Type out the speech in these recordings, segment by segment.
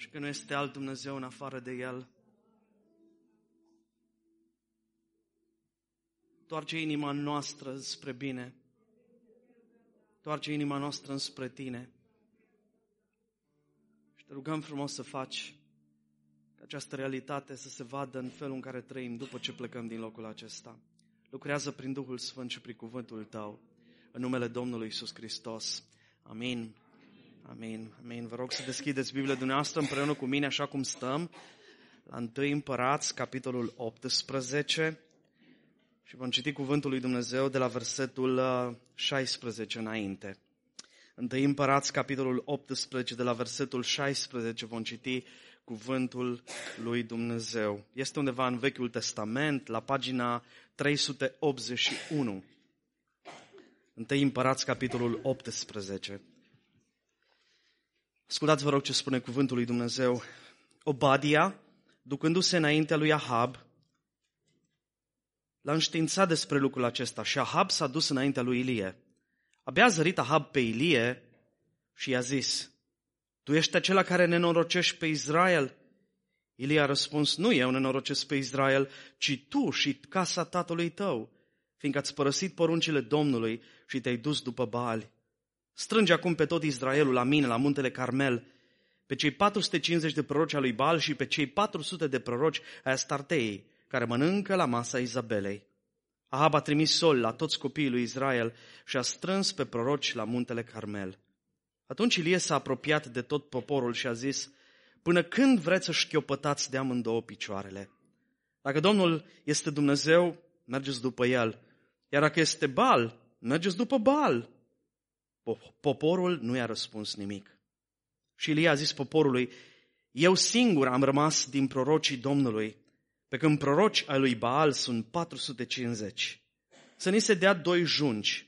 și că nu este alt Dumnezeu în afară de El. Toarce inima noastră spre bine. Toarce inima noastră înspre Tine. Și te rugăm frumos să faci ca această realitate să se vadă în felul în care trăim după ce plecăm din locul acesta. Lucrează prin Duhul Sfânt și prin cuvântul Tău. În numele Domnului Iisus Hristos. Amin. Amin. Amin. Vă rog să deschideți Biblia dumneavoastră împreună cu mine așa cum stăm la 1 Împărați, capitolul 18 și vom citi cuvântul lui Dumnezeu de la versetul 16 înainte. 1 Împărați, capitolul 18, de la versetul 16 vom citi cuvântul lui Dumnezeu. Este undeva în Vechiul Testament, la pagina 381. 1 Împărați, capitolul 18. Ascultați, vă rog, ce spune cuvântul lui Dumnezeu. Obadia, ducându-se înaintea lui Ahab, l-a înștiințat despre lucrul acesta și Ahab s-a dus înaintea lui Ilie. Abia a zărit Ahab pe Ilie și i-a zis: Tu ești acela care nenorocești pe Israel? Ilie a răspuns: Nu eu nenorocesc pe Israel, ci tu și casa tatălui tău, fiindcă ați părăsit poruncile Domnului și te-ai dus după Baali. Strânge acum pe tot Israelul la mine, la muntele Carmel, pe cei 450 de proroci al lui Baal și pe cei 400 de proroci ai Astartei, care mănâncă la masa Izabelei. Ahab a trimis soli la toți copiii lui Israel și a strâns pe proroci la muntele Carmel. Atunci Ilie s-a apropiat de tot poporul și a zis: Până când vreți să șchiopătați de amândouă picioarele? Dacă Domnul este Dumnezeu, mergeți după El, iar dacă este Baal, mergeți după Baal. Poporul nu i-a răspuns nimic. Și Ilie a zis poporului: Eu singur am rămas din prorocii Domnului, pe când proroci ai lui Baal sunt 450. Să ni se dea 2 junci.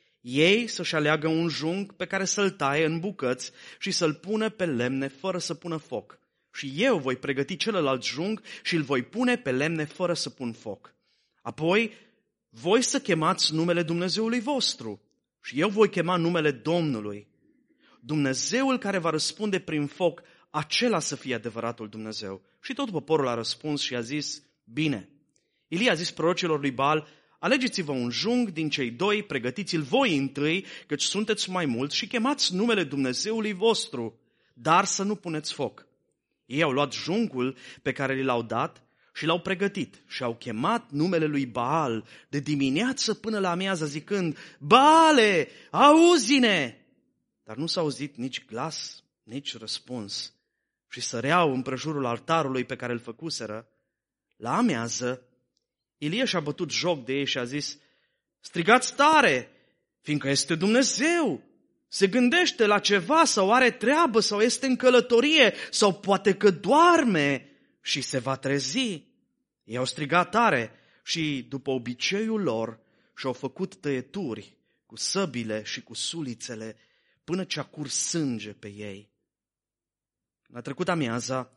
Ei să-și aleagă un junc pe care să-l taie în bucăți și să-l pună pe lemne fără să pună foc. Și eu voi pregăti celălalt junc și îl voi pune pe lemne fără să pun foc. Apoi voi să chemați numele Dumnezeului vostru și eu voi chema numele Domnului. Dumnezeul care va răspunde prin foc, acela să fie adevăratul Dumnezeu. Și tot poporul a răspuns și a zis: Bine. Ilie a zis prorocilor lui Baal: Alegeți-vă un junc din cei 2, pregătiți-l voi întâi, căci sunteți mai mulți, și chemați numele Dumnezeului vostru, dar să nu puneți foc. Ei au luat juncul pe care li l-au dat și l-au pregătit și au chemat numele lui Baal de dimineață până la amiază, zicând: Baale, auzi-ne! Dar nu s-a auzit nici glas, nici răspuns. Și săreau împrejurul altarului pe care îl făcuseră. La amiază, Ilie și-a bătut joc de ei și a zis: Strigați tare, fiindcă este Dumnezeu. Se gândește la ceva sau are treabă sau este în călătorie sau poate că doarme și se va trezi. Ei au strigat tare și, după obiceiul lor, și-au făcut tăieturi cu săbile și cu sulițele până ce a curs sânge pe ei. Când a trecut amiaza,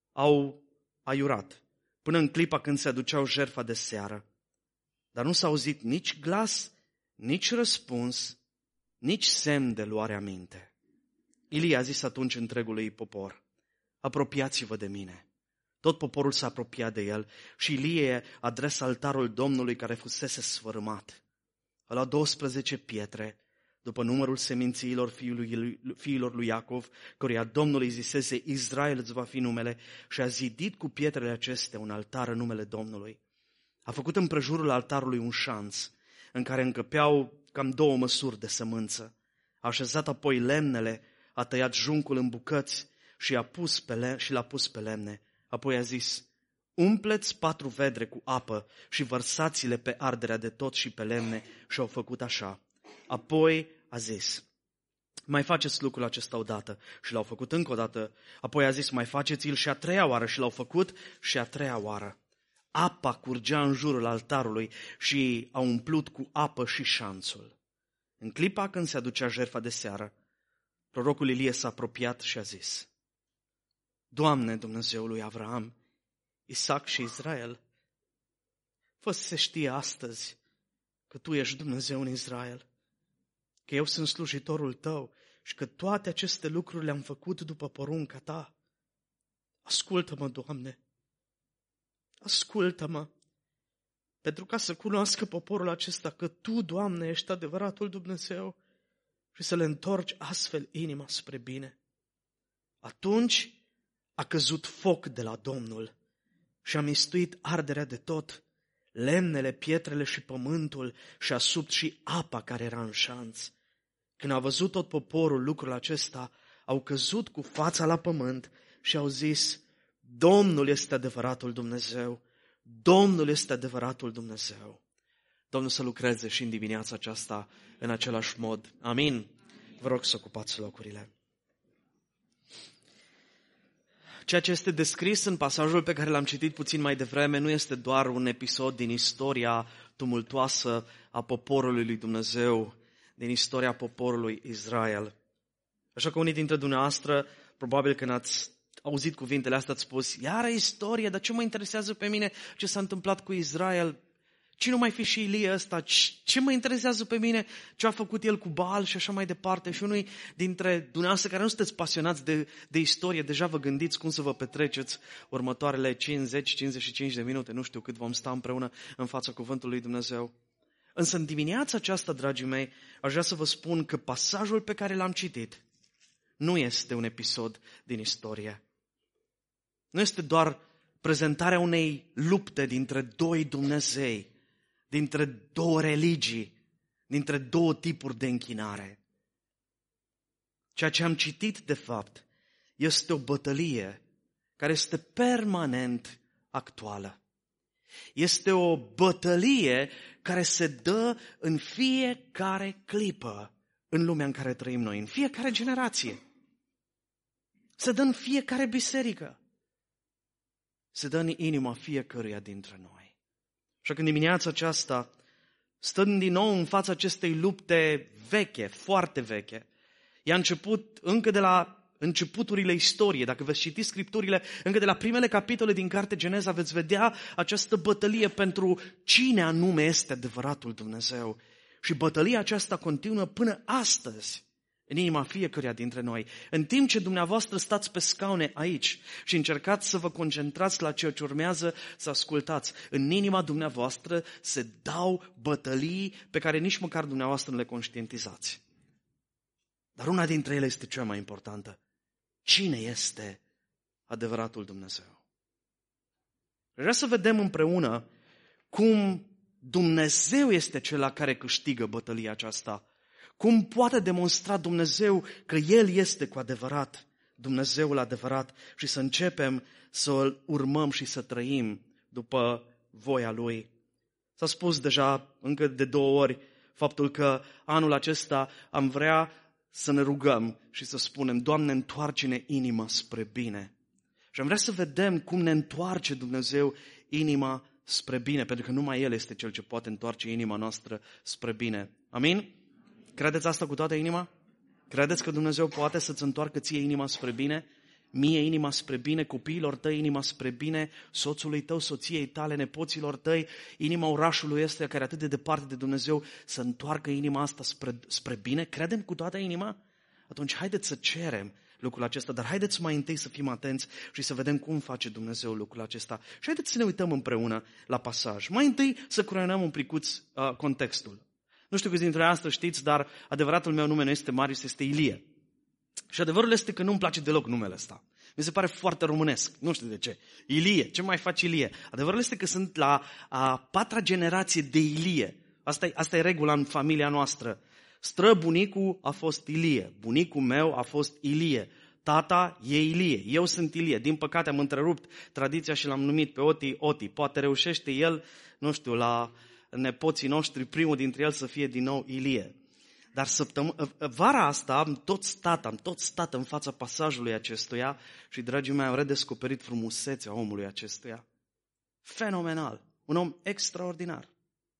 au aiurat, până în clipa când se aduceau jertfa de seară. Dar nu s-a auzit nici glas, nici răspuns, nici semn de luare aminte. Ilie a zis atunci întregului popor: Apropiați-vă de mine. Tot poporul s-a apropiat de el și Ilie adresa altarul Domnului care fusese sfărâmat. A luat 12 pietre, după numărul semințiilor fiilor lui Iacov, căruia Domnul îi zisese: Israel îți va fi numele, și a zidit cu pietrele acestea un altar în numele Domnului. A făcut împrejurul altarului un șanț, în care încăpeau cam 2 măsuri de sămânță. A așezat apoi lemnele, a tăiat juncul în bucăți și l-a pus pe lemne. Apoi a zis: Umpleți 4 vedre cu apă și vărsați-le pe arderea de tot și pe lemne, și au făcut așa. Apoi a zis: Mai faceți lucrul acesta odată, și l-au făcut încă o dată. Apoi a zis: Mai faceți-l și a 3-a oară, și l-au făcut și a 3-a oară. Apa curgea în jurul altarului și a umplut cu apă și șanțul. În clipa când se aducea jertfa de seară, prorocul Ilie s-a apropiat și a zis: Doamne, Dumnezeul lui Avraam, Isaac și Israel, fă să se știe astăzi că Tu ești Dumnezeu în Israel, că eu sunt slujitorul Tău și că toate aceste lucruri le-am făcut după porunca Ta. Ascultă-mă, Doamne, ascultă-mă, pentru ca să cunoască poporul acesta că Tu, Doamne, ești adevăratul Dumnezeu și să le întorci astfel inima spre bine. Atunci a căzut foc de la Domnul și a mistuit arderea de tot, lemnele, pietrele și pământul și a subt și apa care era în șanț. Când a văzut tot poporul lucrul acesta, au căzut cu fața la pământ și au zis: Domnul este adevăratul Dumnezeu, Domnul este adevăratul Dumnezeu. Domnul să lucreze și în dimineața aceasta în același mod. Amin. Vă rog să ocupați locurile. Ceea ce este descris în pasajul pe care l-am citit puțin mai devreme nu este doar un episod din istoria tumultoasă a poporului lui Dumnezeu, din istoria poporului Israel. Așa că unii dintre dumneavoastră, probabil când ați auzit cuvintele astea, ați spus: iară istorie, dar ce mă interesează pe mine ce s-a întâmplat cu Israel? Cine nu mai fi și Ilie ăsta? Ce mă interesează pe mine ce a făcut el cu Baal și așa mai departe? Și unii dintre dumneavoastră care nu sunteți pasionați de istorie, deja vă gândiți cum să vă petreceți următoarele 50-55 de minute, nu știu cât vom sta împreună în fața cuvântului lui Dumnezeu. Însă în dimineața aceasta, dragii mei, aș vrea să vă spun că pasajul pe care l-am citit nu este un episod din istorie. Nu este doar prezentarea unei lupte dintre doi Dumnezei, dintre două religii, dintre două tipuri de închinare. Ceea ce am citit, de fapt, este o bătălie care este permanent actuală. Este o bătălie care se dă în fiecare clipă în lumea în care trăim noi, în fiecare generație. Se dă în fiecare biserică. Se dă în inima fiecăruia dintre noi. Și când dimineața aceasta, stând din nou în fața acestei lupte veche, foarte veche, i-a început încă de la începuturile istoriei. Dacă veți citi Scripturile, încă de la primele capitole din Cartea Geneza, veți vedea această bătălie pentru cine anume este adevăratul Dumnezeu. Și bătălia aceasta continuă până astăzi în inima fiecăruia dintre noi. În timp ce dumneavoastră stați pe scaune aici și încercați să vă concentrați la ceea ce urmează să ascultați, în inima dumneavoastră se dau bătălii pe care nici măcar dumneavoastră nu le conștientizați. Dar una dintre ele este cea mai importantă. Cine este adevăratul Dumnezeu? Vreau să vedem împreună cum Dumnezeu este cel care câștigă bătălia aceasta. Cum poate demonstra Dumnezeu că El este cu adevărat Dumnezeul adevărat și să începem să îl urmăm și să trăim după voia Lui. S-a spus deja încă de 2 ori faptul că anul acesta am vrea să ne rugăm și să spunem: Doamne, întoarce-ne inima spre bine. Și am vrea să vedem cum ne întoarce Dumnezeu inima spre bine, pentru că numai El este Cel ce poate întoarce inima noastră spre bine. Amin? Credeți asta cu toată inima? Credeți că Dumnezeu poate să-ți întoarcă ție inima spre bine? Mie inima spre bine, copiilor tăi inima spre bine, soțului tău, soției tale, nepoților tăi, inima orașului ăsta care e atât de departe de Dumnezeu, să întoarcă inima asta spre bine? Credem cu toată inima? Atunci haideți să cerem lucrul acesta, dar haideți mai întâi să fim atenți și să vedem cum face Dumnezeu lucrul acesta. Și haideți să ne uităm împreună la pasaj. Mai întâi să creionăm un picuț contextul. Nu știu câți dintre asta știți, dar adevăratul meu nume nu este Marius, este Ilie. Și adevărul este că nu-mi place deloc numele ăsta. Mi se pare foarte românesc, nu știu de ce. Ilie, ce mai face Ilie? Adevărul este că sunt la a 4-a generație de Ilie. Asta e regula în familia noastră. Străbunicul a fost Ilie, bunicul meu a fost Ilie, tata e Ilie, eu sunt Ilie. Din păcate am întrerupt tradiția și l-am numit pe Oti. Poate reușește el, nu știu, la nepoții noștri, primul dintre el să fie din nou Ilie. Dar vara asta am tot stat în fața pasajului acestuia și, dragii mei, am redescoperit frumusețea omului acestuia. Fenomenal, un om extraordinar.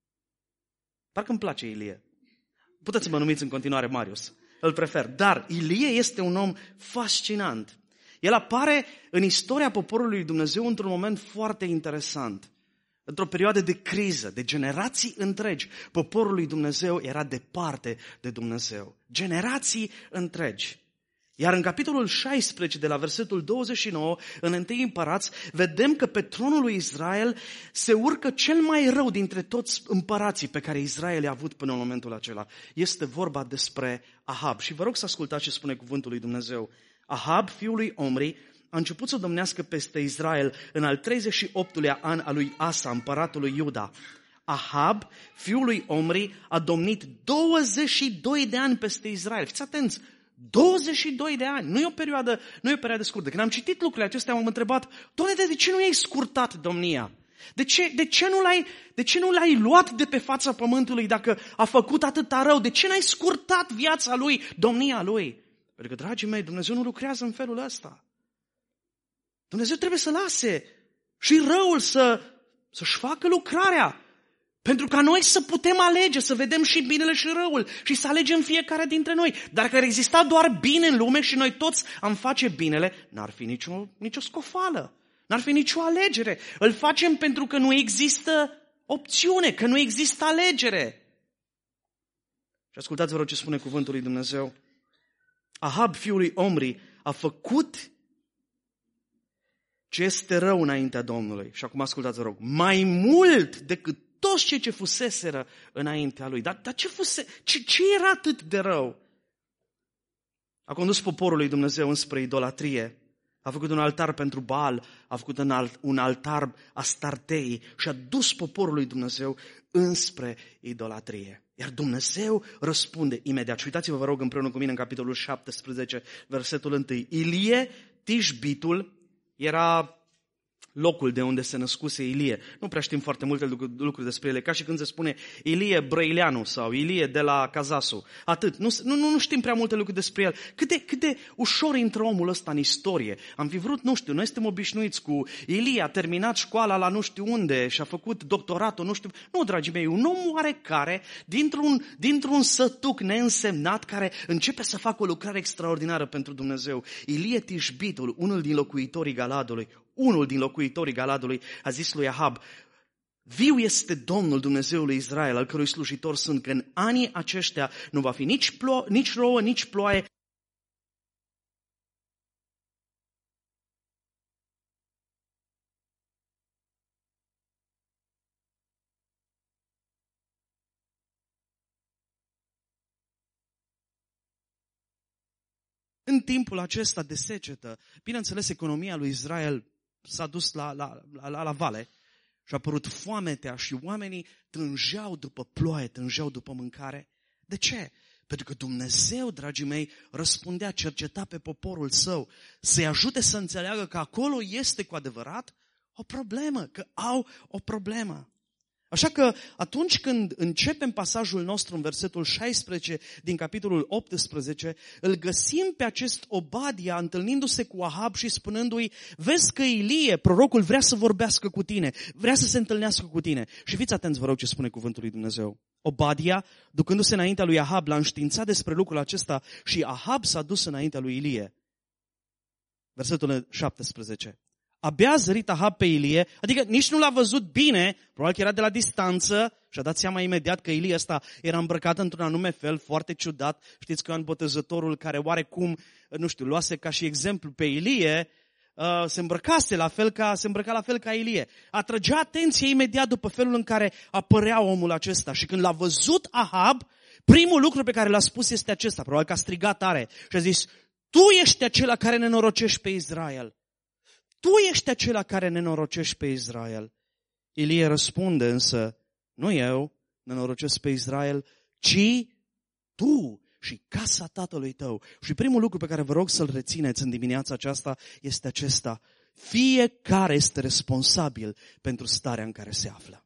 Parcă îmi place Ilie. Puteți să mă numiți în continuare Marius, îl prefer. Dar Ilie este un om fascinant. El apare în istoria poporului lui Dumnezeu într-un moment foarte interesant. Într-o perioadă de criză, de generații întregi, poporul lui Dumnezeu era departe de Dumnezeu. Generații întregi. Iar în capitolul 16, de la versetul 29, în 1 Împărați, vedem că pe tronul lui Israel se urcă cel mai rău dintre toți împărații pe care Israel i-a avut până în momentul acela. Este vorba despre Ahab. Și vă rog să ascultați ce spune cuvântul lui Dumnezeu. Ahab, fiul lui Omri, a început să domnească peste Israel în al 38-lea an al lui Asa, împăratul lui Iuda. Ahab, fiul lui Omri, a domnit 22 de ani peste Israel. Fiți atenți! 22 de ani, nu e o perioadă scurtă. Când am citit lucrurile acestea, m-am întrebat, Doamne, de ce nu i-ai scurtat domnia? De ce nu l-ai luat de pe fața pământului dacă a făcut atâta rău? De ce n-ai scurtat viața lui, domnia lui? Pentru că, dragii mei, Dumnezeu nu lucrează în felul ăsta. Dumnezeu trebuie să lase și răul să-și facă lucrarea. Pentru ca noi să putem alege, să vedem și binele și răul și să alegem fiecare dintre noi. Dar că ar exista doar bine în lume și noi toți am face binele, n-ar fi nicio scofală, n-ar fi nicio alegere. Îl facem pentru că nu există opțiune, că nu există alegere. Și ascultați, vă rog, ce spune cuvântul lui Dumnezeu. Ahab, fiul lui Omri, a făcut ce este rău înaintea Domnului. Și acum ascultați, vă rog, mai mult decât toți cei ce fuseseră înaintea lui. Dar ce era atât de rău? A condus poporul lui Dumnezeu înspre idolatrie. A făcut un altar pentru Baal, a făcut un altar Astartei și a dus poporul lui Dumnezeu înspre idolatrie. Iar Dumnezeu răspunde imediat. Și uitați-vă, vă rog, împreună cu mine în capitolul 17, versetul 1. Ilie, Tishbitul, era locul de unde se născuse Ilie. Nu prea știm foarte multe lucruri despre ele, ca și când se spune Ilie Brăileanu sau Ilie de la Cazasu. Atât. Nu știm prea multe lucruri despre el. Cât de ușor intră omul ăsta în istorie. Am fi vrut, nu știu, noi suntem obișnuiți cu Ilie, a terminat școala la nu știu unde și a făcut doctoratul, nu știu. Nu, dragii mei, un om oarecare, dintr-un sătuc neînsemnat, care începe să facă o lucrare extraordinară pentru Dumnezeu. Ilie Tishbitul, unul din locuitorii Galadului, a zis lui Ahab, viu este Domnul Dumnezeului Israel, al cărui slujitor sunt, că în anii aceștia nu va fi nici rouă, nici ploaie. În timpul acesta de secetă, bineînțeles, economia lui Israel s-a dus la vale și a apărut foametea și oamenii tângeau după ploaie, tângeau după mâncare. De ce? Pentru că Dumnezeu, dragii mei, răspundea, cerceta pe poporul său să-i ajute să înțeleagă că acolo este cu adevărat o problemă, că au o problemă. Așa că atunci când începem pasajul nostru în versetul 16 din capitolul 18, îl găsim pe acest Obadia întâlnindu-se cu Ahab și spunându-i, vezi că Ilie, prorocul, vrea să vorbească cu tine, vrea să se întâlnească cu tine. Și fiți atenți, vă rog, ce spune cuvântul lui Dumnezeu. Obadia, ducându-se înaintea lui Ahab, l-a înștiințat despre lucrul acesta și Ahab s-a dus înaintea lui Ilie. Versetul 17. Abia a zărit Ahab pe Ilie, adică nici nu l-a văzut bine, probabil că era de la distanță și a dat seama imediat că Ilie ăsta era îmbrăcat într-un anume fel, foarte ciudat. Știți că Ioan Botezătorul, care oarecum, nu știu, luase ca și exemplu pe Ilie, se îmbrăca la fel ca Ilie. Atrăgea atenție imediat după felul în care apărea omul acesta. Și când l-a văzut Ahab, primul lucru pe care l-a spus este acesta, probabil că a strigat tare și a zis, tu ești acela care nenorocești pe Israel. Tu ești acela care nenorocești pe Israel. Ilie răspunde însă, nu eu nenorocesc pe Israel, ci tu și casa tatălui tău. Și primul lucru pe care vă rog să-l rețineți în dimineața aceasta este acesta. Fiecare este responsabil pentru starea în care se află.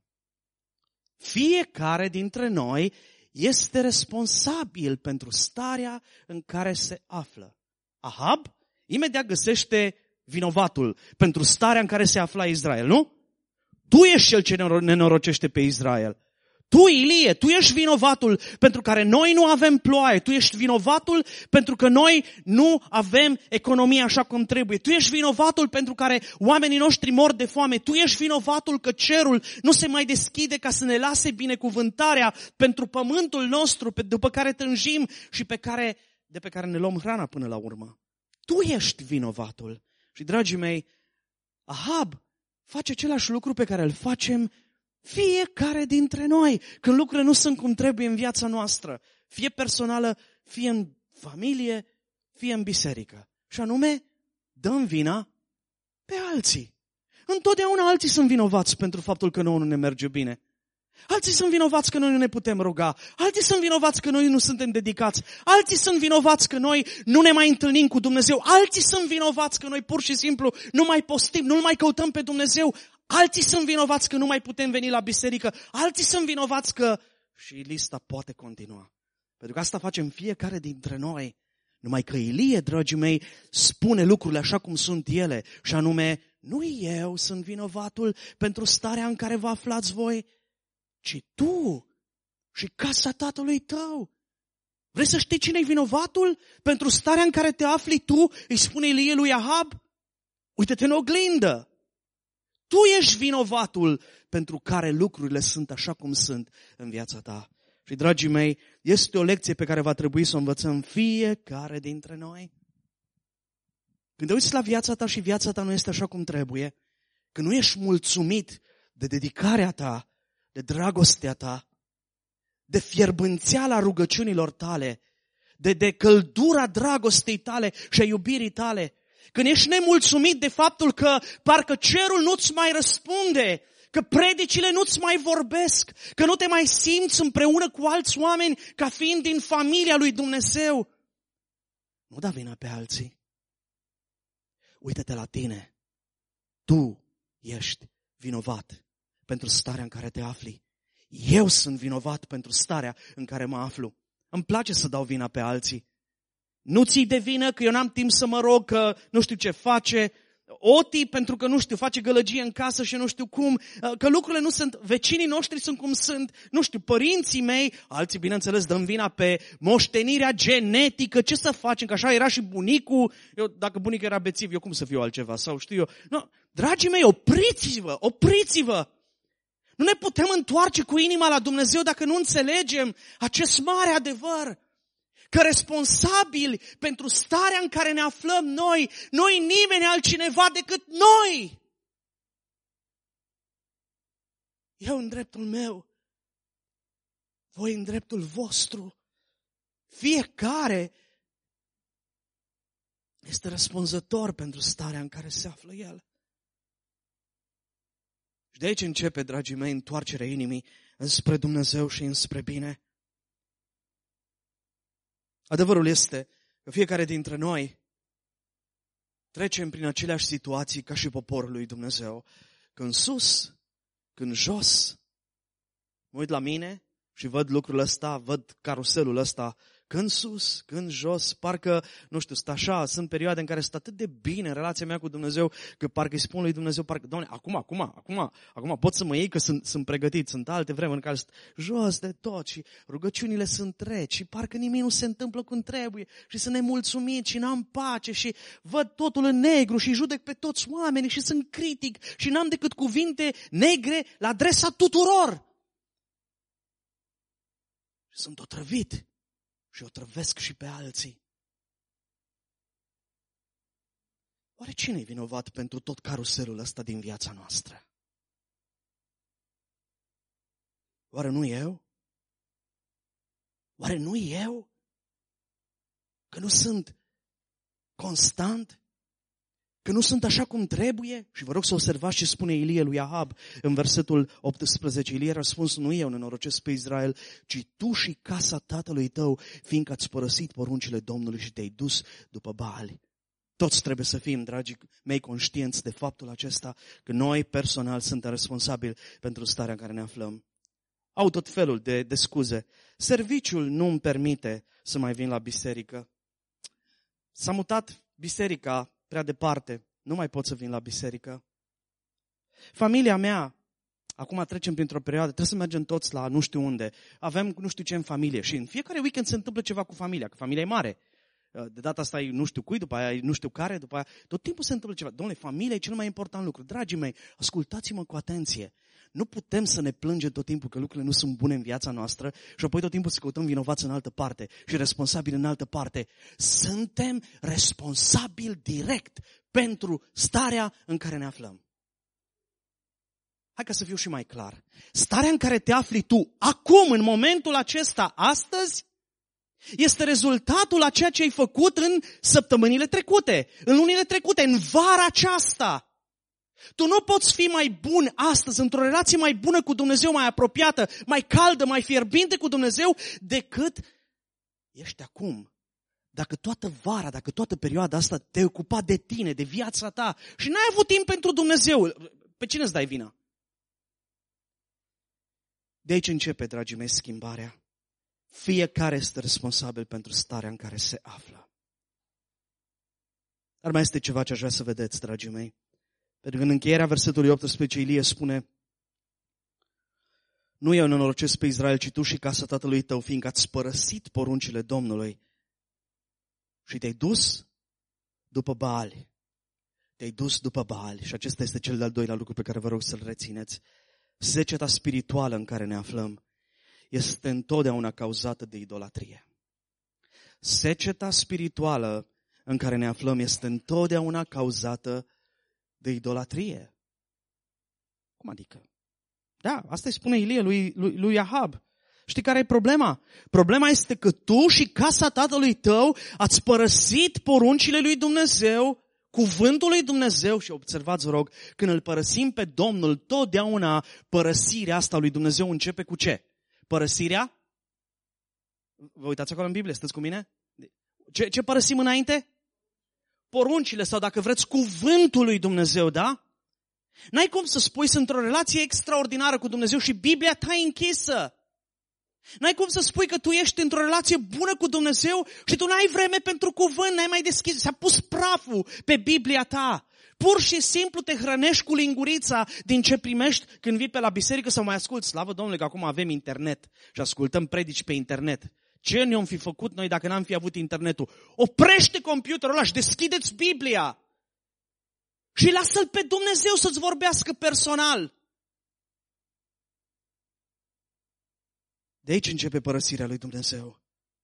Fiecare dintre noi este responsabil pentru starea în care se află. Ahab imediat găsește vinovatul pentru starea în care se afla Israel, nu? Tu ești cel ce nenorocește pe Israel. Tu, Ilie, tu ești vinovatul pentru care noi nu avem ploaie. Tu ești vinovatul pentru că noi nu avem economie așa cum trebuie. Tu ești vinovatul pentru care oamenii noștri mor de foame. Tu ești vinovatul că cerul nu se mai deschide ca să ne lase binecuvântarea pentru pământul nostru după care tânjim și de pe care ne luăm hrana până la urmă. Tu ești vinovatul. Și, dragii mei, Ahab face același lucru pe care îl facem fiecare dintre noi, când lucrurile nu sunt cum trebuie în viața noastră, fie personală, fie în familie, fie în biserică. Și anume, dăm vina pe alții. Întotdeauna alții sunt vinovați pentru faptul că nouă nu ne merge bine. Alții sunt vinovați că noi nu ne putem ruga. Alții sunt vinovați că noi nu suntem dedicați. Alții sunt vinovați că noi nu ne mai întâlnim cu Dumnezeu. Alții sunt vinovați că noi pur și simplu nu mai postim, nu mai căutăm pe Dumnezeu. Alții sunt vinovați că nu mai putem veni la biserică. Alții sunt vinovați că... Și lista poate continua. Pentru că asta facem fiecare dintre noi. Numai că Ilie, dragii mei, spune lucrurile așa cum sunt ele. Și anume, nu eu sunt vinovatul pentru starea în care vă aflați voi, ci tu și casa tatălui tău. Vrei să știi cine e vinovatul pentru starea în care te afli tu? Îi spune Ilie lui Ahab, uite-te în oglindă. Tu ești vinovatul pentru care lucrurile sunt așa cum sunt în viața ta. Și, dragii mei, este o lecție pe care va trebui să o învățăm fiecare dintre noi. Când te uiți la viața ta și viața ta nu este așa cum trebuie, când nu ești mulțumit de dedicarea ta, de dragostea ta, de fierbânțeala rugăciunilor tale, de căldura dragostei tale și a iubirii tale, când ești nemulțumit de faptul că parcă cerul nu-ți mai răspunde, că predicile nu-ți mai vorbesc, că nu te mai simți împreună cu alți oameni ca fiind din familia lui Dumnezeu, nu da vina pe alții. Uită-te la tine. Tu ești vinovat pentru starea în care te afli. Eu sunt vinovat pentru starea în care mă aflu. Îmi place să dau vina pe alții. Nu ți-i de vină că eu n-am timp să mă rog, că nu știu ce face. Oti pentru că nu știu, face gălăgie în casă și nu știu cum, că lucrurile nu sunt, vecinii noștri sunt cum sunt, nu știu, părinții mei, alții bineînțeles dăm vina pe moștenirea genetică, ce să facem, că așa era și bunicul, eu, dacă bunicul era bețiv, eu cum să fiu altceva, sau știu eu. No, dragii mei, opriți-vă! Nu ne putem întoarce cu inima la Dumnezeu dacă nu înțelegem acest mare adevăr. Că responsabili pentru starea în care ne aflăm noi, nu-i nimeni altcineva decât noi. Eu în dreptul meu, voi în dreptul vostru. Fiecare este răspunzător pentru starea în care se află el. Și de aici începe, dragii mei, întoarcerea inimii înspre Dumnezeu și înspre bine. Adevărul este că fiecare dintre noi trecem prin aceleași situații ca și poporul lui Dumnezeu. Când sus, când jos, mă uit la mine și văd lucrul ăsta, văd caruselul ăsta, când sus, când jos, parcă, nu știu, stă așa, sunt perioade în care sunt atât de bine în relația mea cu Dumnezeu, că parcă îi spun lui Dumnezeu, parcă, Doamne, acum pot să mă iei că sunt pregătit, sunt alte vremuri în care sunt jos de tot și rugăciunile sunt reci și parcă nimic nu se întâmplă cum trebuie și sunt nemulțumit și n-am pace și văd totul în negru și judec pe toți oamenii și sunt critic și n-am decât cuvinte negre la adresa tuturor. Și sunt otrăvit. Și o trăvesc și pe alții. Oare cine e vinovat pentru tot caruselul ăsta din viața noastră? Oare nu eu? Oare nu eu? Că nu sunt constant? Că nu sunt așa cum trebuie? Și vă rog să observați ce spune Ilie lui Ahab în versetul 18. Ilie a răspuns, nu eu nenorocesc pe Israel, ci tu și casa tatălui tău, fiindcă ați părăsit poruncile Domnului și te-ai dus după Baali. Toți trebuie să fim, dragii mei, conștienți de faptul acesta, că noi personal suntem responsabili pentru starea în care ne aflăm. Au tot felul de scuze. Serviciul nu îmi permite să mai vin la biserică. S-a mutat biserica prea departe, nu mai pot să vin la biserică. Familia mea, acum trecem printr-o perioadă, trebuie să mergem toți la nu știu unde. Avem nu știu ce în familie și în fiecare weekend se întâmplă ceva cu familia, că familia e mare. De data asta e nu știu cui, după aia e nu știu care, după aia tot timpul se întâmplă ceva. Dom'le, familia e cel mai important lucru. Dragii mei, ascultați-mă cu atenție. Nu putem să ne plângem tot timpul că lucrurile nu sunt bune în viața noastră și apoi tot timpul să căutăm vinovați în altă parte și responsabili în altă parte. Suntem responsabili direct pentru starea în care ne aflăm. Hai ca să fiu și mai clar. Starea în care te afli tu, acum, în momentul acesta, astăzi, este rezultatul a ceea ce ai făcut în săptămânile trecute, în lunile trecute, în vara aceasta. Tu nu poți fi mai bun astăzi, într-o relație mai bună cu Dumnezeu, mai apropiată, mai caldă, mai fierbinte cu Dumnezeu, decât ești acum. Dacă toată vara, dacă toată perioada asta te-ai ocupat de tine, de viața ta și n-ai avut timp pentru Dumnezeu, pe cine îți dai vina? De aici începe, dragii mei, schimbarea. Fiecare este responsabil pentru starea în care se află. Dar mai este ceva ce aș vrea să vedeți, dragii mei. Pentru că în încheierea versetului 18 Ilie spune: nu eu nenorocesc pe Israel, ci tu și casa tatălui tău, fiindcă ați părăsit poruncile Domnului și te-ai dus după Baali. Te-ai dus după Baali. Și acesta este cel de-al doilea lucru pe care vă rog să-l rețineți. Seceta spirituală în care ne aflăm este întotdeauna cauzată de idolatrie. Seceta spirituală în care ne aflăm este întotdeauna cauzată de idolatrie. Cum adică? Da, asta îi spune Ilie lui Ahab. Știi care e problema? Problema este că tu și casa tatălui tău ați părăsit poruncile lui Dumnezeu, cuvântul lui Dumnezeu. Și observați, vă rog, când îl părăsim pe Domnul, totdeauna părăsirea asta lui Dumnezeu începe cu ce? Părăsirea? Vă uitați acolo în Biblie, sunteți cu mine? Ce părăsim înainte? Poruncile sau, dacă vreți, cuvântul lui Dumnezeu, da? N-ai cum să spui sunt într-o relație extraordinară cu Dumnezeu și Biblia ta e închisă. N-ai cum să spui că tu ești într-o relație bună cu Dumnezeu și tu n-ai vreme pentru cuvânt, n-ai mai deschis, s-a pus praful pe Biblia ta. Pur și simplu te hrănești cu lingurița din ce primești când vii pe la biserică sau mai asculți. Slavă Domnului că acum avem internet și ascultăm predici pe internet. Ce ne-am fi făcut noi dacă n-am fi avut internetul? Oprește computerul ăla și deschideți Biblia. Și lasă-L pe Dumnezeu să-ți vorbească personal. De aici începe părăsirea lui Dumnezeu.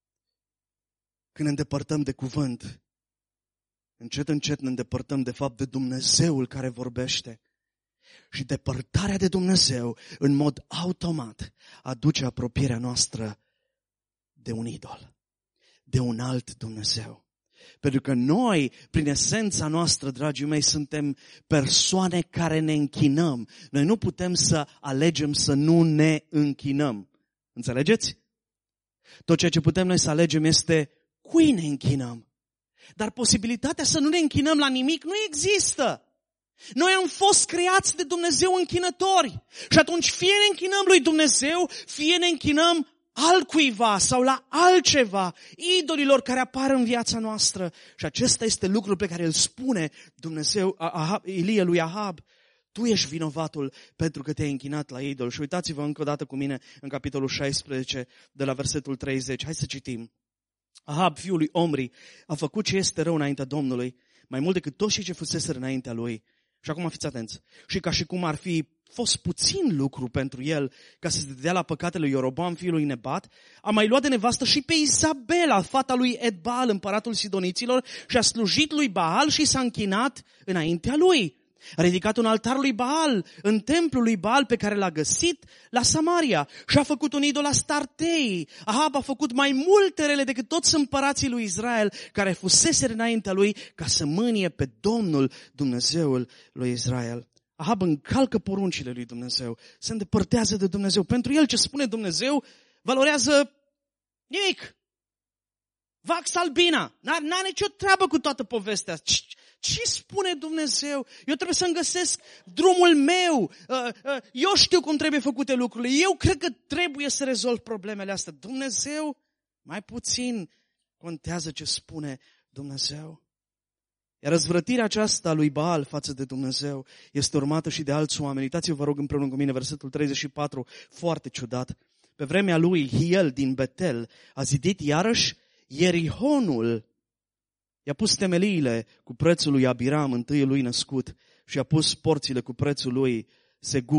Când ne îndepărtăm de cuvânt, încet, încet ne îndepărtăm de fapt de Dumnezeul care vorbește. Și depărtarea de Dumnezeu, în mod automat, aduce apropierea noastră de un idol, de un alt Dumnezeu. Pentru că noi, prin esența noastră, dragii mei, suntem persoane care ne închinăm. Noi nu putem să alegem să nu ne închinăm. Înțelegeți? Tot ceea ce putem noi să alegem este cui ne închinăm. Dar posibilitatea să nu ne închinăm la nimic nu există. Noi am fost creați de Dumnezeu închinători. Și atunci fie ne închinăm lui Dumnezeu, fie ne închinăm altcuiva sau la altceva, idolilor care apar în viața noastră. Și acesta este lucrul pe care îl spune Dumnezeu, Ilie lui Ahab. Tu ești vinovatul pentru că te-ai închinat la idol. Și uitați-vă încă o dată cu mine în capitolul 16, de la versetul 30. Hai să citim. Ahab, fiul lui Omri, a făcut ce este rău înaintea Domnului, mai mult decât toți cei ce fuseseră înaintea lui. Și acum fiți atenți. Și ca și cum ar fi fost puțin lucru pentru el ca să se dea la păcatele lui Ieroboam, fiul lui Nebat, a mai luat de nevastă și pe Izabela, fata lui Edbaal, împăratul Sidoniților, și a slujit lui Baal și s-a închinat înaintea lui. A ridicat un altar lui Baal în templul lui Baal pe care l-a găsit la Samaria și a făcut un idol Astartei. Ahab a făcut mai multe rele decât toți împărații lui Israel care fuseseră înaintea lui ca să mânie pe Domnul Dumnezeul lui Israel. Ahab încalcă poruncile lui Dumnezeu, se îndepărtează de Dumnezeu. Pentru el ce spune Dumnezeu valorează nimic. Vax albina. N-are nicio treabă cu toată povestea. Ce spune Dumnezeu? Eu trebuie să-mi găsesc drumul meu. Eu știu cum trebuie făcute lucrurile. Eu cred că trebuie să rezolv problemele astea. Dumnezeu, mai puțin contează ce spune Dumnezeu. Iar răzvrătirea aceasta lui Baal față de Dumnezeu este urmată și de alți oameni. Uitați-vă, vă rog, împreună cu mine, versetul 34, foarte ciudat. Pe vremea lui, Hiel din Betel a zidit iarăși Ierihonul. I-a pus temeliile cu prețul lui Abiram, întâiul lui născut, și a pus porțile cu prețul lui Segub,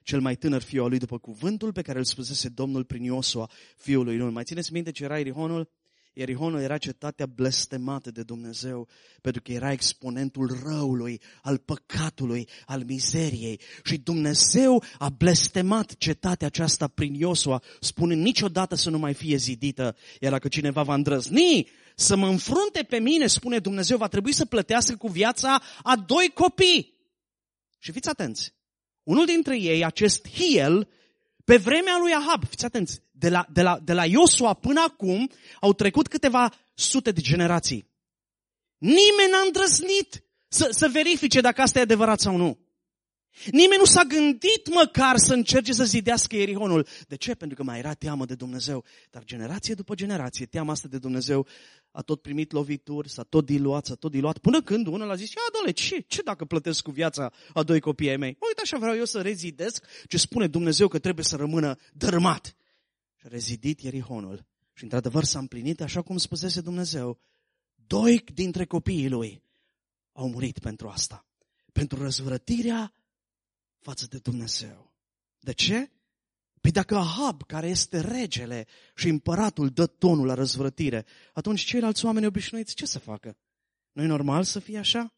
cel mai tânăr fiu al lui după cuvântul pe care îl spusese Domnul prin Iosua, fiul lui Nun. Mai țineți minte ce era Ierihonul? Ierihonul era cetatea blestemată de Dumnezeu, pentru că era exponentul răului, al păcatului, al mizeriei. Și Dumnezeu a blestemat cetatea aceasta prin Iosua, spunând niciodată să nu mai fie zidită. Iar dacă cineva va îndrăzni să mă înfrunte pe mine, spune Dumnezeu, va trebui să plătească cu viața a 2 copii. Și fiți atenți, unul dintre ei, acest Hiel, pe vremea lui Ahab, fiți atenți, de la Iosua până acum au trecut câteva sute de generații. Nimeni n-a îndrăznit să verifice dacă asta e adevărat sau nu. Nimeni nu s-a gândit măcar să încerce să zidească Ierihonul. De ce? Pentru că mai era teamă de Dumnezeu. Dar generație după generație, teama asta de Dumnezeu a tot primit lovituri, s-a tot diluat, până când unul a zis, ia dole, ce dacă plătesc cu viața a 2 copii ai mei? Uite, așa vreau eu să rezidesc ce spune Dumnezeu că trebuie să rămână dărâmat. Și a rezidit Ierihonul. Și într-adevăr s-a împlinit așa cum spusese Dumnezeu. 2 dintre copiii lui au murit pentru asta. Pentru răzvrătirea față de Dumnezeu. De ce? Păi dacă Ahab, care este regele și împăratul, dă tonul la răzvrătire, atunci ceilalți oameni obișnuiți ce să facă? Nu-i normal să fie așa?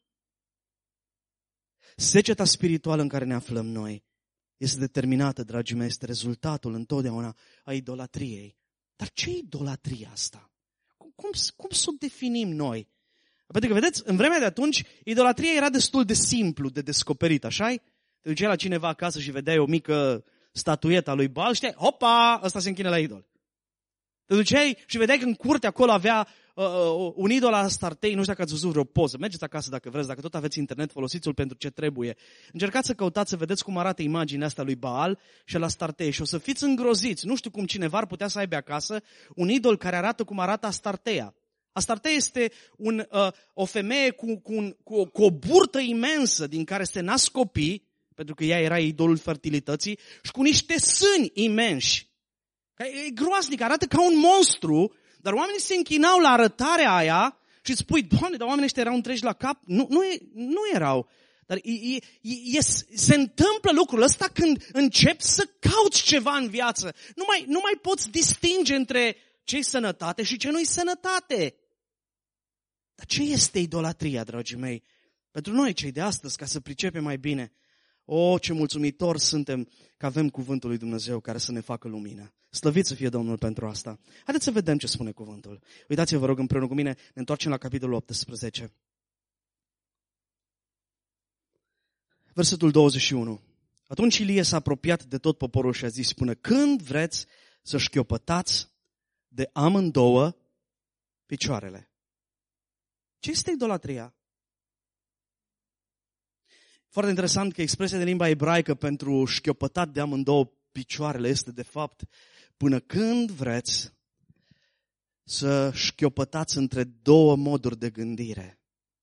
Seceta spirituală în care ne aflăm noi este determinată, dragii mei, este rezultatul întotdeauna a idolatriei. Dar ce idolatrie asta? Cum să o definim noi? Pentru că, vedeți, în vremea de atunci, idolatria era destul de simplu de descoperit, așa-i? Te duceai la cineva acasă și vedeai o mică statuetă a lui Baal, știi, hopa, ăsta se închină la idol. Te duceai și vedeai că în curte acolo avea un idol al Astartei, nu știu dacă ați văzut vreo poză. Mergeți acasă dacă vreți, dacă tot aveți internet, folosiți-l pentru ce trebuie. Încercați să căutați să vedeți cum arată imaginea asta lui Baal și al Astartei și o să fiți îngroziți. Nu știu cum cineva ar putea să aibă acasă un idol care arată cum arată Astarteia. Astartea este o femeie cu o burtă imensă din care se nasc copii, pentru că ea era idolul fertilității, și cu niște sâni imensi. E groaznic, arată ca un monstru, dar oamenii se închinau la arătarea aia și îți spui, Doamne, dar oamenii ăștia erau întregi la cap? Nu erau. Dar se întâmplă lucrul ăsta când începi să cauți ceva în viață. Nu mai poți distinge între ce-i sănătate și ce nu-i sănătate. Dar ce este idolatria, dragii mei? Pentru noi, cei de astăzi, ca să pricepem mai bine, ce mulțumitori suntem că avem cuvântul lui Dumnezeu care să ne facă lumină. Slăvit să fie Domnul pentru asta. Haideți să vedem ce spune cuvântul. Uitați-vă, vă rog, împreună cu mine, ne întoarcem la capitolul 18. Versetul 21. Atunci Ilie s-a apropiat de tot poporul și a zis, până când vreți să șchiopătați de amândouă picioarele? Ce este idolatria? Foarte interesant că expresia de limba ebraică pentru șchiopătat de amândouă picioarele este de fapt până când vreți să șchiopătați între 2 moduri de gândire.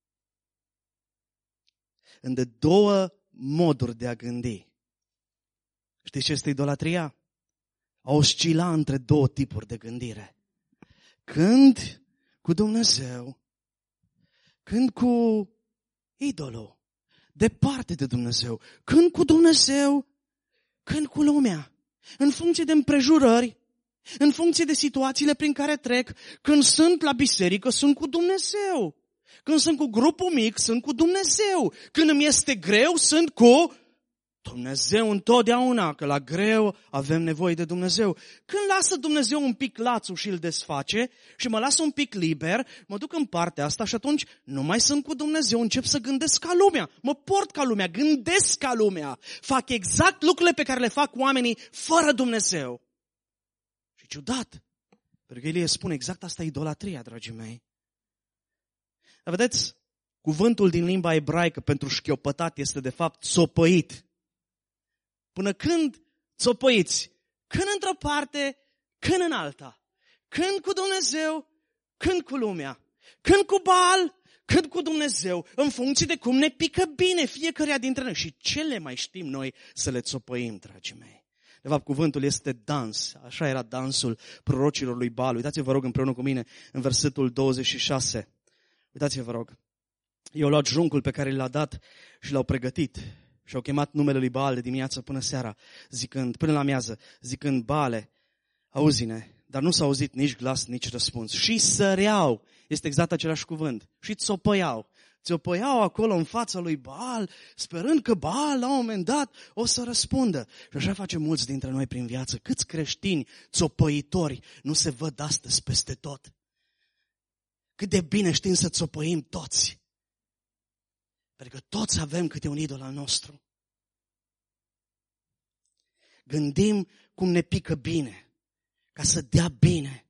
Între 2 moduri de a gândi. Știți ce este idolatria? A oscila între 2 tipuri de gândire. Când cu Dumnezeu, când cu idolul. Departe de Dumnezeu. Când cu Dumnezeu, când cu lumea. În funcție de împrejurări, în funcție de situațiile prin care trec, când sunt la biserică, sunt cu Dumnezeu. Când sunt cu grupul mic, sunt cu Dumnezeu. Când îmi este greu, sunt cu Dumnezeu întotdeauna, că la greu avem nevoie de Dumnezeu. Când lasă Dumnezeu un pic lațul și îl desface și mă lasă un pic liber, mă duc în partea asta și atunci nu mai sunt cu Dumnezeu, încep să gândesc ca lumea, mă port ca lumea, gândesc ca lumea, fac exact lucrurile pe care le fac oamenii fără Dumnezeu. Și ciudat, pentru că Ilie spune exact asta e idolatria, dragii mei. Dar vedeți, cuvântul din limba ebraică pentru șchiopătat este de fapt țopăit. Până când țopăiți? Când într-o parte, când în alta. Când cu Dumnezeu, când cu lumea. Când cu Baal, când cu Dumnezeu. În funcție de cum ne pică bine fiecăruia dintre noi. Și ce le mai știm noi să le țopăim, dragii mei? De fapt, cuvântul este dans. Așa era dansul prorocilor lui Baal. Uitați-vă, vă rog, împreună cu mine în versetul 26. Uitați-vă, vă rog. I-au luat juncul pe care l-a dat și l-au pregătit. Și au chemat numele lui Baal de dimineață până seara, până la amiază, zicând, Baale, auzi-ne, dar nu s-a auzit nici glas, nici răspuns. Și săreau, este exact același cuvânt, și țopăiau acolo în fața lui Baal, sperând că Baal la un moment dat o să răspundă. Și așa face mulți dintre noi prin viață. Câți creștini țopăitori nu se văd astăzi peste tot? Cât de bine știm să țopăim toți. Pentru că toți avem câte un idol al nostru. Gândim cum ne pică bine, ca să dea bine.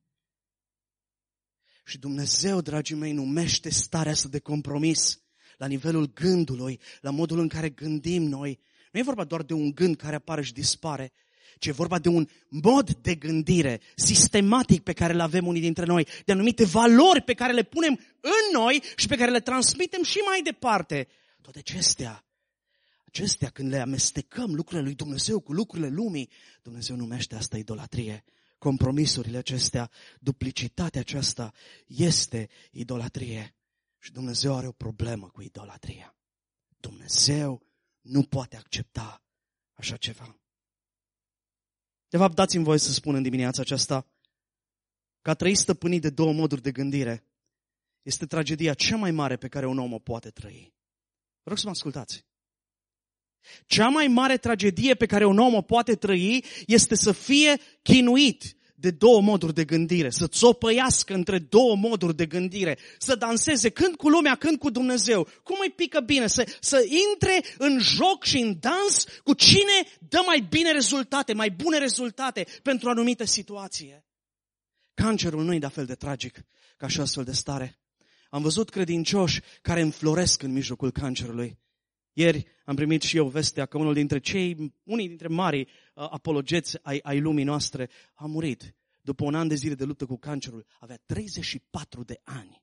Și Dumnezeu, dragii mei, numește starea asta de compromis la nivelul gândului, la modul în care gândim noi. Nu e vorba doar de un gând care apare și dispare, ci e vorba de un mod de gândire sistematic pe care îl avem unii dintre noi, de anumite valori pe care le punem în noi și pe care le transmitem și mai departe. Toate acestea când le amestecăm lucrurile lui Dumnezeu cu lucrurile lumii, Dumnezeu numește asta idolatrie. Compromisurile acestea, duplicitatea aceasta este idolatrie. Și Dumnezeu are o problemă cu idolatria. Dumnezeu nu poate accepta așa ceva. De fapt, dați-mi voie să spun în dimineața aceasta că a trăi stăpânit de două moduri de gândire este tragedia cea mai mare pe care un om o poate trăi. Vă rog să mă ascultați. Cea mai mare tragedie pe care un om o poate trăi este să fie chinuit de două moduri de gândire, să țopăiască între două moduri de gândire, să danseze când cu lumea, când cu Dumnezeu. Cum îi pică bine? Să intre în joc și în dans cu cine dă mai bine rezultate, mai bune rezultate pentru o anumită situație. Cancerul nu e de fel de tragic ca și astfel de stare. Am văzut credincioși care înfloresc în mijlocul cancerului. Ieri am primit și eu vestea că unii dintre marii apologeți ai lumii noastre a murit. După un an de zile de luptă cu cancerul, avea 34 de ani.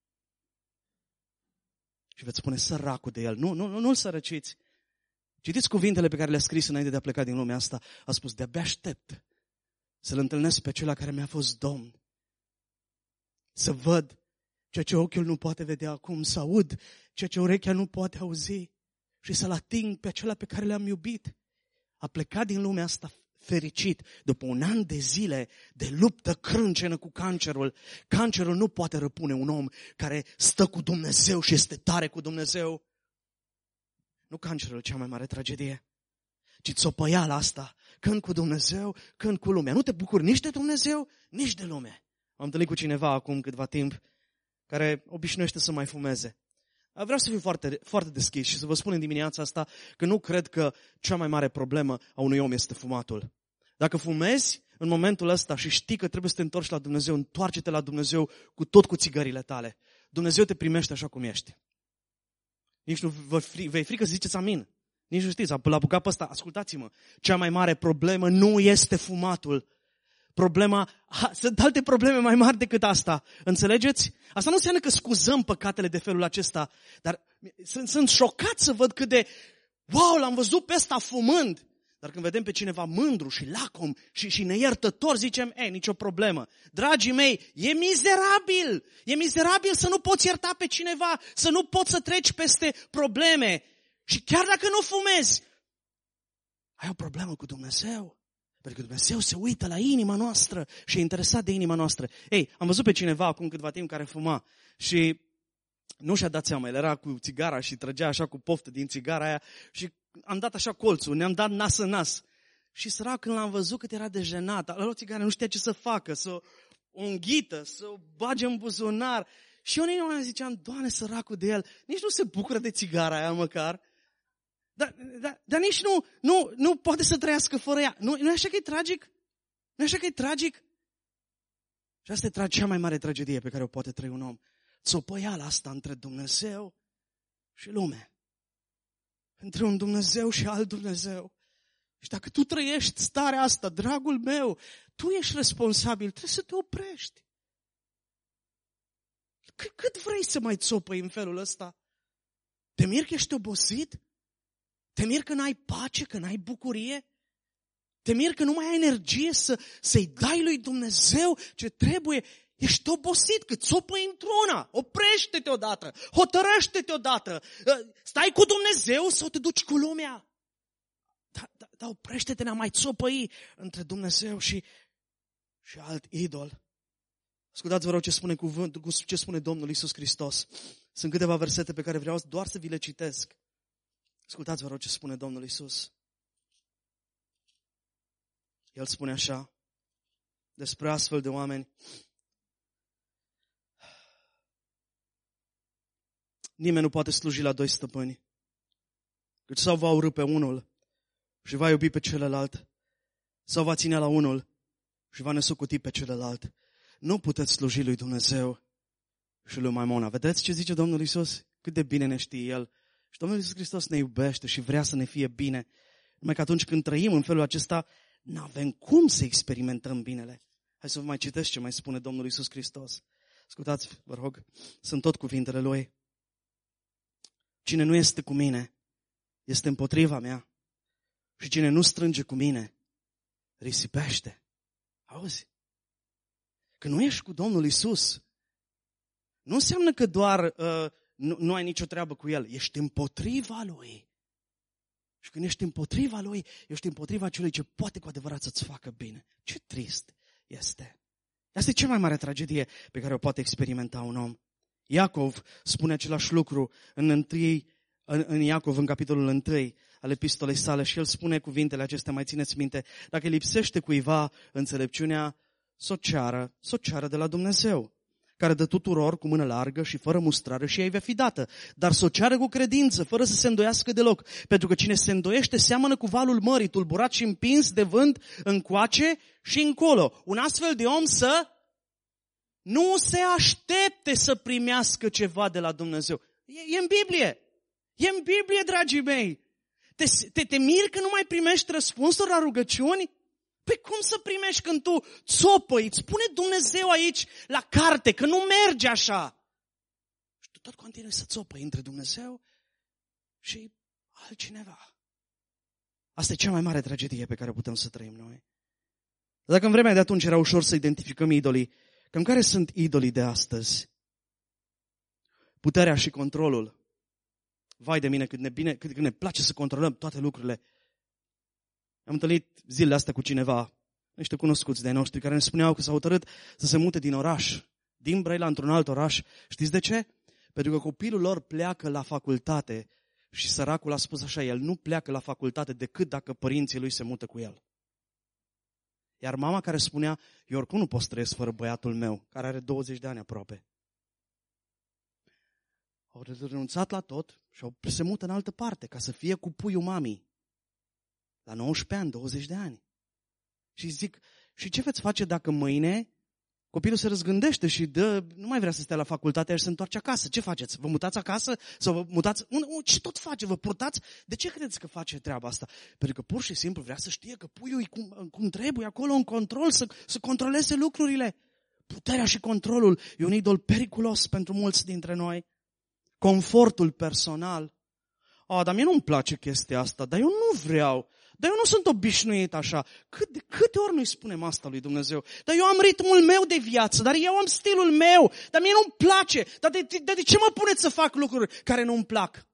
Și veți spune, săracul de el. Nu-l sărăciți. Citiți cuvintele pe care le-a scris înainte de a pleca din lumea asta. A spus, de-abia aștept să-L întâlnesc pe acela care mi-a fost Domn. Să văd ceea ce ochiul nu poate vedea acum, să aud ceea ce urechea nu poate auzi. Și să-L ating pe acela pe care le-am iubit. A plecat din lumea asta fericit după un an de zile de luptă crâncenă cu cancerul. Cancerul nu poate răpune un om care stă cu Dumnezeu și este tare cu Dumnezeu. Nu cancerul cea mai mare tragedie, ci țopăiala asta, când cu Dumnezeu, când cu lumea. Nu te bucuri nici de Dumnezeu, nici de lume. Am întâlnit cu cineva acum câtva timp care obișnuiește să mai fumeze. Vreau să fiu foarte, foarte deschis și să vă spun în dimineața asta că nu cred că cea mai mare problemă a unui om este fumatul. Dacă fumezi în momentul ăsta și știi că trebuie să te întorci la Dumnezeu, întoarce-te la Dumnezeu cu țigările tale. Dumnezeu te primește așa cum ești. Nici nu vei frică să ziceți amin. Nici nu știți, l-a apucat pe ăsta. Ascultați-mă, cea mai mare problemă nu este fumatul. Sunt alte probleme mai mari decât asta. Înțelegeți? Asta nu înseamnă că scuzăm păcatele de felul acesta, dar sunt șocat să văd cât de, wow, l-am văzut pe ăsta fumând. Dar când vedem pe cineva mândru și lacom și neiertător, zicem, nicio problemă. Dragii mei, e mizerabil! E mizerabil să nu poți ierta pe cineva, să nu poți să treci peste probleme. Și chiar dacă nu fumezi, ai o problemă cu Dumnezeu. Pentru că Dumnezeu se uită la inima noastră și e interesat de inima noastră. Am văzut pe cineva acum câtva timp care fuma și nu și-a dat seama. El era cu țigara și trăgea așa cu poftă din țigara aia și am dat așa colțul, ne-am dat nas în nas. Și sărac, când l-am văzut cât era de jenat, a luat țigara, nu știa ce să facă, să o înghită, să o bage în buzunar. Și eu nu ziceam, Doamne, săracul de el, nici nu se bucură de țigara aia măcar. Dar nici nu poate să trăiască fără ea. Nu e așa că e tragic? Nu e așa că e tragic? Și asta e cea mai mare tragedie pe care o poate trăi un om. Țopăiala asta între Dumnezeu și lume. Între un Dumnezeu și alt Dumnezeu. Și dacă tu trăiești starea asta, dragul meu, tu ești responsabil, trebuie să te oprești. Cât vrei să mai țopăi în felul ăsta? Te miri că ești obosit? Te miri că n-ai pace, că n-ai bucurie? Te miri că nu mai ai energie să-i dai lui Dumnezeu ce trebuie? Ești obosit, că țopăi într-una. Oprește-te odată, hotărăște-te odată. Stai cu Dumnezeu sau te duci cu lumea? Dar oprește-te, n-a mai țopăi între Dumnezeu și alt idol. Ascultați, vă rog, ce spune Domnul Iisus Hristos. Sunt câteva versete pe care vreau doar să vi le citesc. Ascultați, vă rog, ce spune Domnul Iisus. El spune așa despre astfel de oameni. Nimeni nu poate sluji la doi stăpâni, căci sau va urî pe unul și va iubi pe celălalt, sau va ține la unul și va nesocuti pe celălalt. Nu puteți sluji lui Dumnezeu și lui Maimona. Vedeți ce zice Domnul Iisus? Cât de bine ne știe El. Și Domnul Iisus Hristos ne iubește și vrea să ne fie bine. Numai că atunci când trăim în felul acesta, n-avem cum să experimentăm binele. Hai să vă mai citesc ce mai spune Domnul Iisus Hristos. Ascultați, vă rog, sunt tot cuvintele Lui. Cine nu este cu mine, este împotriva mea. Și cine nu strânge cu mine, risipește. Auzi? Că nu ești cu Domnul Iisus, nu înseamnă că doar nu ai nicio treabă cu El. Ești împotriva Lui. Și când ești împotriva Lui, ești împotriva celui ce poate cu adevărat să-ți facă bine. Ce trist este. Asta e cea mai mare tragedie pe care o poate experimenta un om. Iacov spune același lucru în Iacov, în capitolul 1 al epistolei sale, și el spune cuvintele acestea, mai țineți minte: dacă lipsește cuiva înțelepciunea, s-o ceară de la Dumnezeu, care dă tuturor cu mână largă și fără mustrare și ei va fi dată. Dar s-o ceară cu credință, fără să se îndoiască deloc. Pentru că cine se îndoiește seamănă cu valul mării, tulburat și împins de vânt încoace și încolo. Un astfel de om să nu se aștepte să primească ceva de la Dumnezeu. E în Biblie. E în Biblie, dragii mei. Te miri că nu mai primești răspunsuri la rugăciuni? Păi cum să primești când tu țopăi? Îți spune Dumnezeu aici la carte că nu merge așa. Și tu tot continui să țopăi între Dumnezeu și altcineva. Asta e cea mai mare tragedie pe care putem să trăim noi. Dacă în vremea de atunci era ușor să identificăm idolii, cam care sunt idolii de astăzi? Puterea și controlul. Vai de mine, cât ne place să controlăm toate lucrurile. Am întâlnit zilele astea cu cineva, niște cunoscuți de-ai noștri, care ne spuneau că s-au hotărât să se mute din oraș, din Brăila într-un alt oraș. Știți de ce? Pentru că copilul lor pleacă la facultate și săracul a spus așa: el nu pleacă la facultate decât dacă părinții lui se mută cu el. Iar mama care spunea: eu oricum nu pot să trăiesc fără băiatul meu, care are 20 de ani aproape. Au renunțat la tot și se mută în altă parte ca să fie cu puiul mamii. La 19 ani, 20 de ani. Și zic: și ce veți face dacă mâine copilul se răzgândește și nu mai vrea să stea la facultate și se întoarce acasă? Ce faceți? Vă mutați acasă? Sau vă mutați? Ce tot face? Vă purtați? De ce credeți că face treaba asta? Pentru că pur și simplu vrea să știe că puiul e cum trebuie acolo în control, să controleze lucrurile. Puterea și controlul e un idol periculos pentru mulți dintre noi. Confortul personal. Dar mie nu-mi place chestia asta, dar eu nu vreau. Dar eu nu sunt obișnuit așa. De câte ori nu-i spunem asta lui Dumnezeu? Dar eu am ritmul meu de viață, dar eu am stilul meu, dar mie nu-mi place. Dar de ce mă puneți să fac lucruri care nu-mi plac?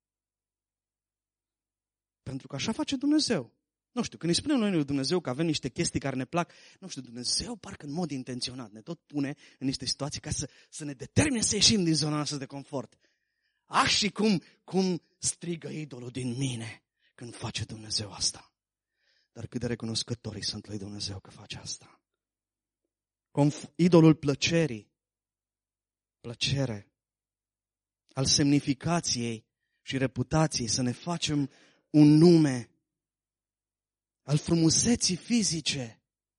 Pentru că așa face Dumnezeu. Nu știu, când îi spunem noi lui Dumnezeu că avem niște chestii care ne plac, nu știu, Dumnezeu parcă în mod intenționat ne tot pune în niște situații ca să ne determine să ieșim din zona noastră de confort. Și cum strigă idolul din mine când face Dumnezeu asta. Dar cât de recunoscătorii sunt lui Dumnezeu că face asta. Idolul plăcerii, plăcere, al semnificației și reputației, să ne facem un nume, al frumuseții fizice.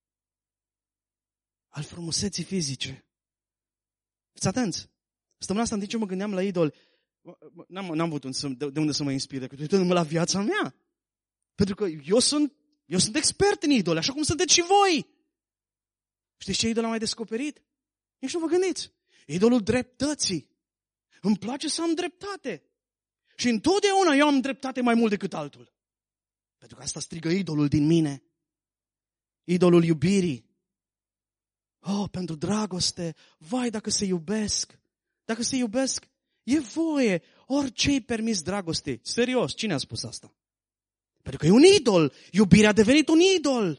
Al frumuseții fizice. Fiți atenți! Săptămâna asta, în timp ce mă gândeam la idol, n-am avut de unde să mă inspire, uitându-mă la viața mea. Pentru că eu sunt expert în idoli, așa cum sunteți și voi. Știți ce idol am mai descoperit? Nici nu vă gândiți. Idolul dreptății. Îmi place să am dreptate. Și întotdeauna eu am dreptate mai mult decât altul. Pentru că asta strigă idolul din mine. Idolul iubirii. Oh, pentru dragoste, vai dacă se iubesc. Dacă se iubesc, e voie. Orice-i permis dragostei. Serios, cine a spus asta? Pentru că e un idol. Iubirea a devenit un idol.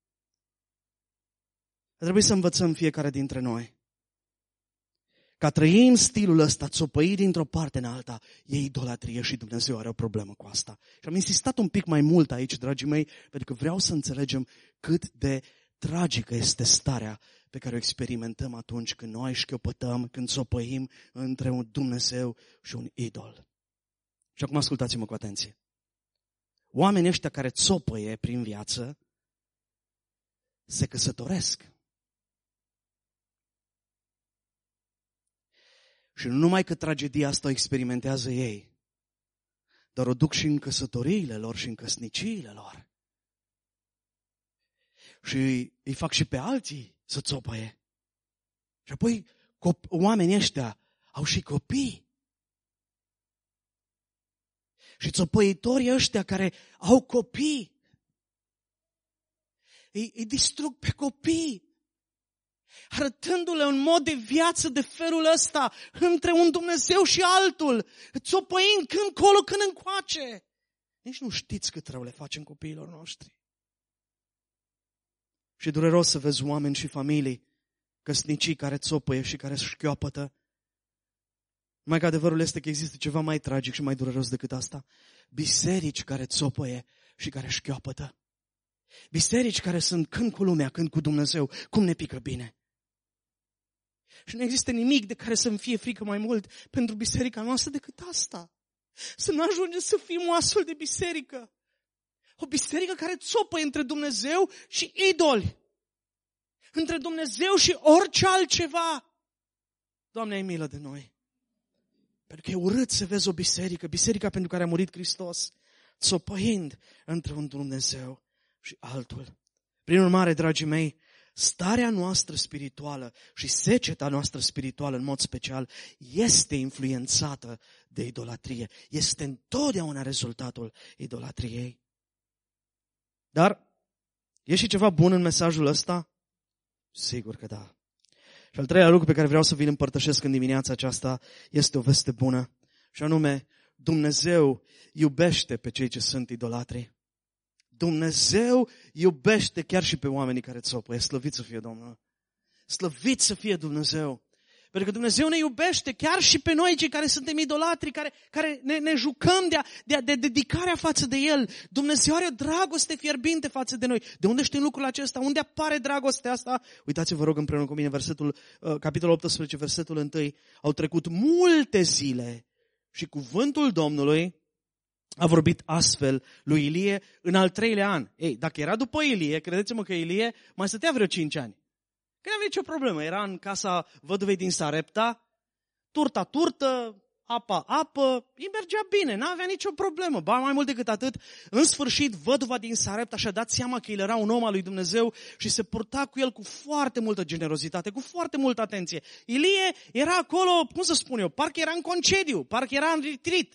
Trebuie să învățăm fiecare dintre noi. Ca trăim stilul ăsta, țopăit dintr-o parte în alta, e idolatrie și Dumnezeu are o problemă cu asta. Și am insistat un pic mai mult aici, dragii mei, pentru că vreau să înțelegem cât de tragică este starea pe care o experimentăm atunci când noi șchiopătăm, când țopăim între un Dumnezeu și un idol. Și acum ascultați-mă cu atenție. Oamenii ăștia care țopăie prin viață se căsătoresc. Și nu numai că tragedia asta o experimentează ei, dar o duc și în căsătoriile lor și în căsniciile lor. Și îi fac și pe alții să țopăie. Și apoi oamenii ăștia au și copii. Și țopăitorii ăștia care au copii, îi distrug pe copii, arătându-le un mod de viață de felul ăsta între un Dumnezeu și altul, țopăind când colo, când încoace. Nici nu știți cât rău le facem copiilor noștri. Și e dureros să vezi oameni și familii, căsnicii care țopăie și care șchioapătă. Numai că adevărul este că există ceva mai tragic și mai dureros decât asta. Biserici care țopăie și care șchioapătă. Biserici care sunt când cu lumea, când cu Dumnezeu, cum ne pică bine. Și nu există nimic de care să-mi fie frică mai mult pentru biserica noastră decât asta. Să nu ajungem să fim o astfel de biserică. O biserică care țopăie între Dumnezeu și idoli. Între Dumnezeu și orice altceva. Doamne, ai milă de noi. Pentru că e urât să vezi o biserica pentru care a murit Hristos, țopăind între un Dumnezeu și altul. Prin urmare, dragii mei, starea noastră spirituală și seceta noastră spirituală în mod special este influențată de idolatrie. Este întotdeauna rezultatul idolatriei. Dar e și ceva bun în mesajul ăsta? Sigur că da. Și al treilea lucru pe care vreau să vi-l împărtășesc în dimineața aceasta este o veste bună. Și anume, Dumnezeu iubește pe cei ce sunt idolatri. Dumnezeu iubește chiar și pe oamenii care țopăie. Slăvit să fie Domnul. Slăvit să fie Dumnezeu. Pentru că Dumnezeu ne iubește chiar și pe noi, cei care suntem idolatri, care ne jucăm de dedicarea față de El. Dumnezeu are o dragoste fierbinte față de noi. De unde știm lucrul acesta? Unde apare dragostea asta? Uitați-vă, rog, împreună cu mine, capitolul 18, versetul 1. Au trecut multe zile și cuvântul Domnului a vorbit astfel lui Ilie în al 3-lea an. Ei, dacă era după Ilie, credeți-mă că Ilie mai stătea vreo 5 ani. Că nu avea nicio problemă. Era în casa văduvei din Sarepta, turtă, apă, îi mergea bine, n-avea nicio problemă. Ba, mai mult decât atât, în sfârșit, văduva din Sarepta și-a dat seama că el era un om al lui Dumnezeu și se purta cu el cu foarte multă generozitate, cu foarte multă atenție. Ilie era acolo, cum să spun eu, parcă era în concediu, parcă era în retreat.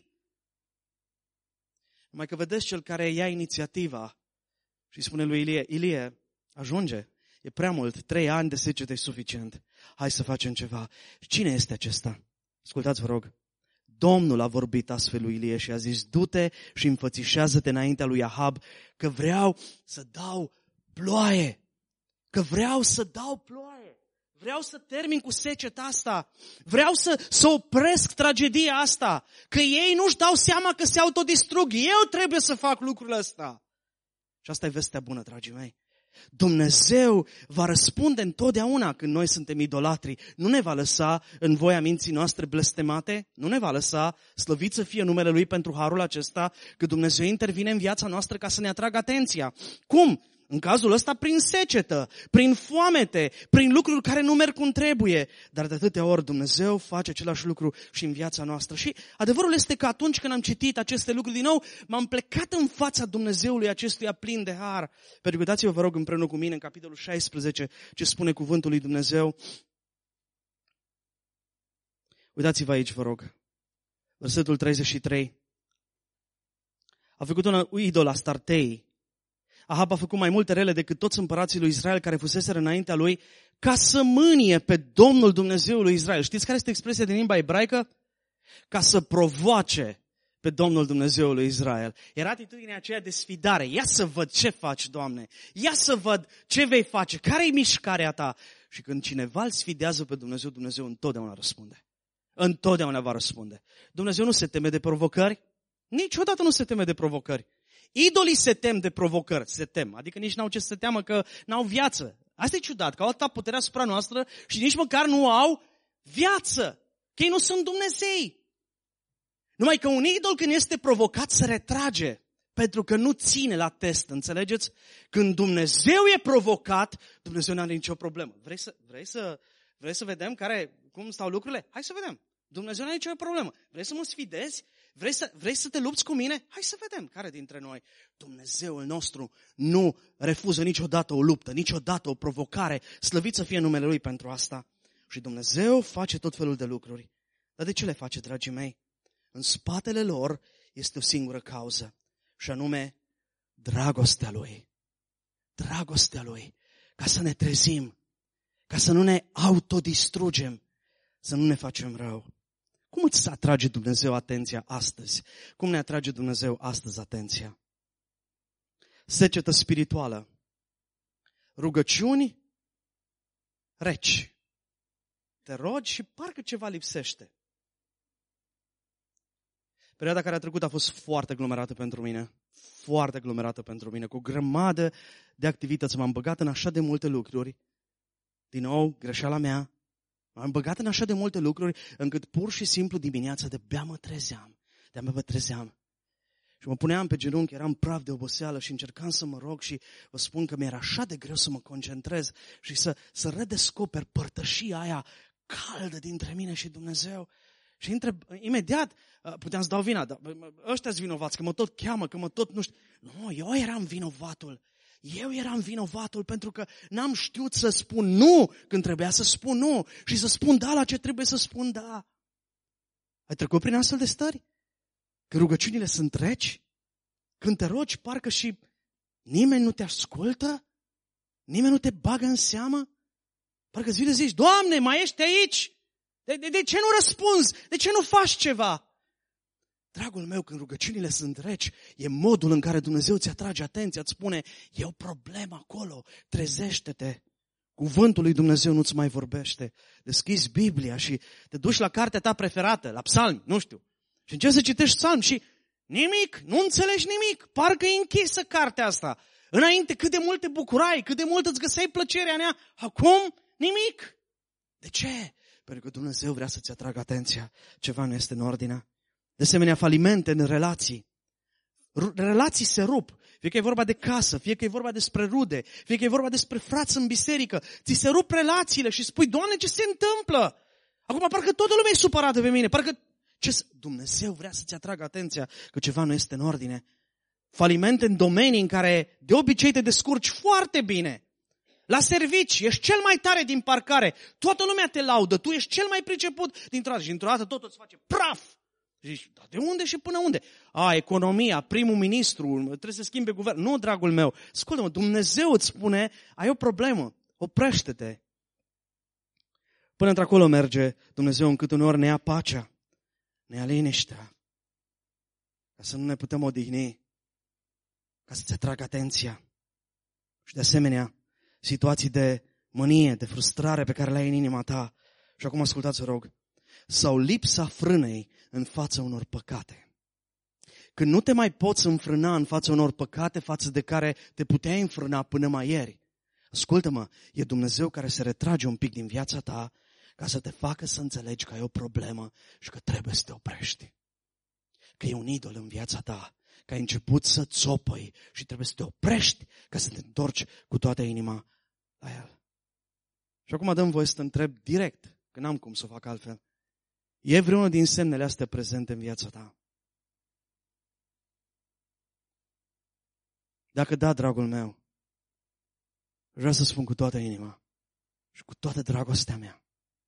Numai că vedeți cel care ia inițiativa și spune lui Ilie, Ilie, ajunge. E prea mult, 3 ani de secetă e suficient. Hai să facem ceva. Cine este acesta? Ascultați, vă rog. Domnul a vorbit astfel lui Ilie și a zis, du-te și înfățișează-te înaintea lui Ahab, că vreau să dau ploaie. Că vreau să dau ploaie. Vreau să termin cu seceta asta. Vreau să opresc tragedia asta. Că ei nu-și dau seama că se autodistrug. Eu trebuie să fac lucrul ăsta. Și asta e vestea bună, dragii mei. Dumnezeu va răspunde întotdeauna când noi suntem idolatri. Nu ne va lăsa în voia minții noastre blestemate, nu ne va lăsa, slăvit să fie numele Lui pentru harul acesta, că Dumnezeu intervine în viața noastră ca să ne atragă atenția. Cum? În cazul ăsta prin secetă, prin foamete, prin lucruri care nu merg cum trebuie. Dar de atâtea ori Dumnezeu face același lucru și în viața noastră. Și adevărul este că atunci când am citit aceste lucruri din nou, m-am plecat în fața Dumnezeului acestuia plin de har. Pentru că uitați-vă, vă rog, împreună cu mine în capitolul 16, ce spune cuvântul lui Dumnezeu. Uitați-vă aici, vă rog. Versetul 33. A făcut un idol Astartei Ahab a făcut mai multe rele decât toți împărații lui Israel care fuseseră înaintea lui, ca să mânie pe Domnul Dumnezeul lui Israel. Știți care este expresia din limba ebraică? Ca să provoace pe Domnul Dumnezeul lui Israel. Era atitudinea aceea de sfidare. Ia să văd ce faci, Doamne. Ia să văd ce vei face. Care-i mișcarea ta? Și când cineva îl sfidează pe Dumnezeu, Dumnezeu întotdeauna răspunde. Întotdeauna va răspunde. Dumnezeu nu se teme de provocări. Niciodată nu se teme de provocări. Idolii se tem de provocări. Se tem. Adică nici n-au ce să se teamă că n-au viață. Asta e ciudat, că au atâta putere asupra noastră și nici măcar nu au viață. Că ei nu sunt Dumnezei. Numai că un idol când este provocat se retrage, pentru că nu ține la test, înțelegeți? Când Dumnezeu e provocat, Dumnezeu nu are nicio problemă. Vrei să vedem cum stau lucrurile? Hai să vedem. Dumnezeu nu are nicio problemă. Vrei să mă sfidezi? Vrei să te lupți cu mine? Hai să vedem care dintre noi. Dumnezeul nostru nu refuză niciodată o luptă, niciodată o provocare. Slăvit să fie numele Lui pentru asta. Și Dumnezeu face tot felul de lucruri. Dar de ce le face, dragii mei? În spatele lor este o singură cauză, și anume dragostea Lui. Dragostea Lui. Ca să ne trezim, ca să nu ne autodistrugem, să nu ne facem rău. Cum îți atrage Dumnezeu atenția astăzi? Cum ne atrage Dumnezeu astăzi atenția? Secetă spirituală. Rugăciuni reci. Te rogi și parcă ceva lipsește. Perioada care a trecut a fost foarte aglomerată pentru mine. Foarte aglomerată pentru mine. Cu o grămadă de activități. M-am băgat în așa de multe lucruri. Din nou, greșeala mea. M-am băgat în așa de multe lucruri, încât pur și simplu dimineața de-abia mă trezeam. Și mă puneam pe genunchi, eram praf de oboseală și încercam să mă rog și vă spun că mi-era așa de greu să mă concentrez și să redescoper părtășia aia caldă dintre mine și Dumnezeu. Și imediat puteam să dau vina, dar ăștia-s vinovați, că mă tot cheamă, că mă tot nu știu. Nu, eu eram vinovatul. Eu eram vinovatul pentru că n-am știut să spun nu când trebuia să spun nu și să spun da la ce trebuie să spun da. Ai trecut prin astfel de stări? Când rugăciunile sunt reci? Când te rogi parcă și nimeni nu te ascultă? Nimeni nu te bagă în seamă? Parcă îți vine zici, Doamne, mai ești aici? De ce nu răspunzi? De ce nu faci ceva? Dragul meu, când rugăciunile sunt reci, e modul în care Dumnezeu ți atrage atenția, îți spune, e o problemă acolo, trezește-te. Cuvântul lui Dumnezeu nu-ți mai vorbește. Deschizi Biblia și te duci la cartea ta preferată, la psalmi, nu știu. Și începi să citești psalmi și nimic, nu înțelegi nimic. Parcă e închisă cartea asta. Înainte cât de multe bucurai, cât de mult îți găseai plăcerea în ea, acum nimic. De ce? Pentru că Dumnezeu vrea să-ți atragă atenția. Ceva nu este în ordine. De asemenea, falimente în relații. Relații se rup. Fie că e vorba de casă, fie că e vorba despre rude, fie că e vorba despre frați în biserică. Ți se rup relațiile și spui, Doamne, ce se întâmplă? Acum parcă toată lumea e supărată pe mine. Dumnezeu vrea să-ți atragă atenția că ceva nu este în ordine. Falimente în domenii în care de obicei te descurci foarte bine. La servici, ești cel mai tare din parcare. Toată lumea te laudă, tu ești cel mai priceput dintr-o dată. Și într-o dată totul îți face praf. Zici, de unde și până unde? Economia, primul ministru, trebuie să schimbe guvern. Nu, dragul meu, ascultă-mă, Dumnezeu îți spune, ai o problemă, oprește-te. Până într-acolo merge Dumnezeu, încât uneori ne ia pacea, ne ia liniștea, ca să nu ne putem odihni, ca să-ți atragă atenția. Și de asemenea, situații de mânie, de frustrare pe care le ai în inima ta. Și acum ascultați, rog, sau lipsa frânei în fața unor păcate. Când nu te mai poți înfrâna în fața unor păcate față de care te puteai înfrâna până mai ieri. Ascultă-mă, e Dumnezeu care se retrage un pic din viața ta ca să te facă să înțelegi că ai o problemă și că trebuie să te oprești. Că e un idol în viața ta, că ai început să țopăi și trebuie să te oprești ca să te întorci cu toată inima la el. Și acum dăm voie să te întreb direct, că n-am cum să o fac altfel. E vreunul din semnele astea prezente în viața ta? Dacă da, dragul meu, vreau să spun cu toată inima și cu toată dragostea mea.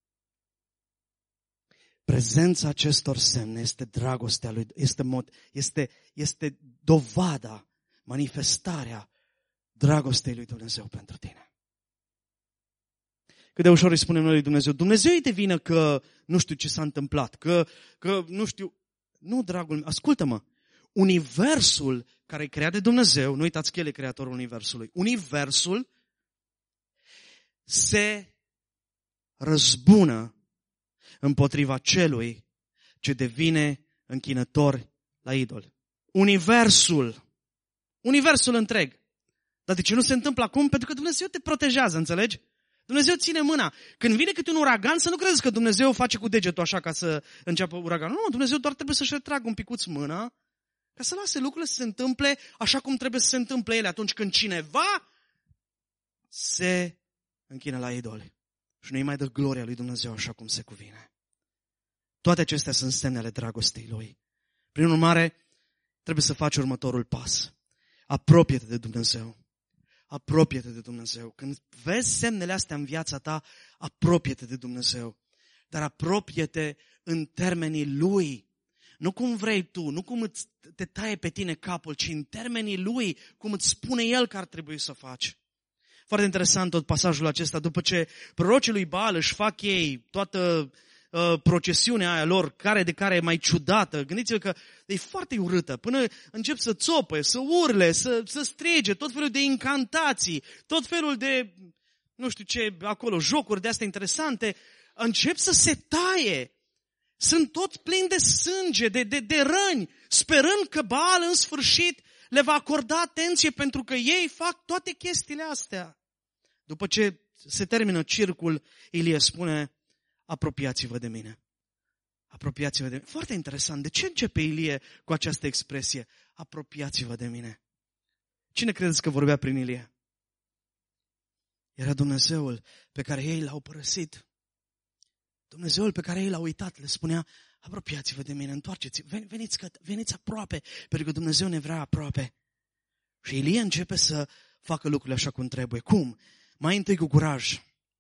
Prezența acestor semne este dragostea lui, este dovada, manifestarea dragostei lui Dumnezeu pentru tine. Cât de ușor îi spunem noi lui Dumnezeu, Dumnezeu e de vină că nu știu ce s-a întâmplat, că nu știu. Nu, dragul meu, ascultă-mă. Universul care e creat de Dumnezeu, nu uitați că El e creatorul Universului, Universul se răzbună împotriva celui ce devine închinător la idol. Universul întreg. Dar de ce nu se întâmplă acum? Pentru că Dumnezeu te protejează, înțelegi? Dumnezeu ține mâna. Când vine câte un uragan, să nu crezi că Dumnezeu face cu degetul așa ca să înceapă uraganul. Nu, Dumnezeu doar trebuie să-și retragă un picuț mâna ca să lase lucrurile să se întâmple așa cum trebuie să se întâmple ele atunci când cineva se închină la idoli și nu-i mai dă gloria lui Dumnezeu așa cum se cuvine. Toate acestea sunt semne ale dragostei Lui. Prin urmare, trebuie să faci următorul pas. Apropie-te de Dumnezeu. Apropie-te de Dumnezeu. Când vezi semnele astea în viața ta, apropie-te de Dumnezeu. Dar apropie-te în termenii Lui. Nu cum vrei tu, nu cum te taie pe tine capul, ci în termenii Lui, cum îți spune El că ar trebui să faci. Foarte interesant tot pasajul acesta. După ce prorocii lui Baal își fac ei toată procesiunea aia lor, care de care e mai ciudată, gândiți-vă că e foarte urâtă, până încep să țopă, să urle, să strige, tot felul de incantații, tot felul de, nu știu ce, acolo, jocuri de astea interesante, încep să se taie. Sunt tot plini de sânge, de răni, sperând că Baal în sfârșit le va acorda atenție pentru că ei fac toate chestiile astea. După ce se termină circul, Ilie spune, apropiați-vă de mine. Apropiați-vă de mine. Foarte interesant. De ce începe Ilie cu această expresie? Apropiați-vă de mine. Cine credeți că vorbea prin Ilie? Era Dumnezeul pe care ei l-au părăsit. Dumnezeul pe care ei l-au uitat. Le spunea, apropiați-vă de mine, întoarceți-vă, veniți aproape, pentru că Dumnezeu ne vrea aproape. Și Ilie începe să facă lucrurile așa cum trebuie. Cum? Mai întâi cu curaj.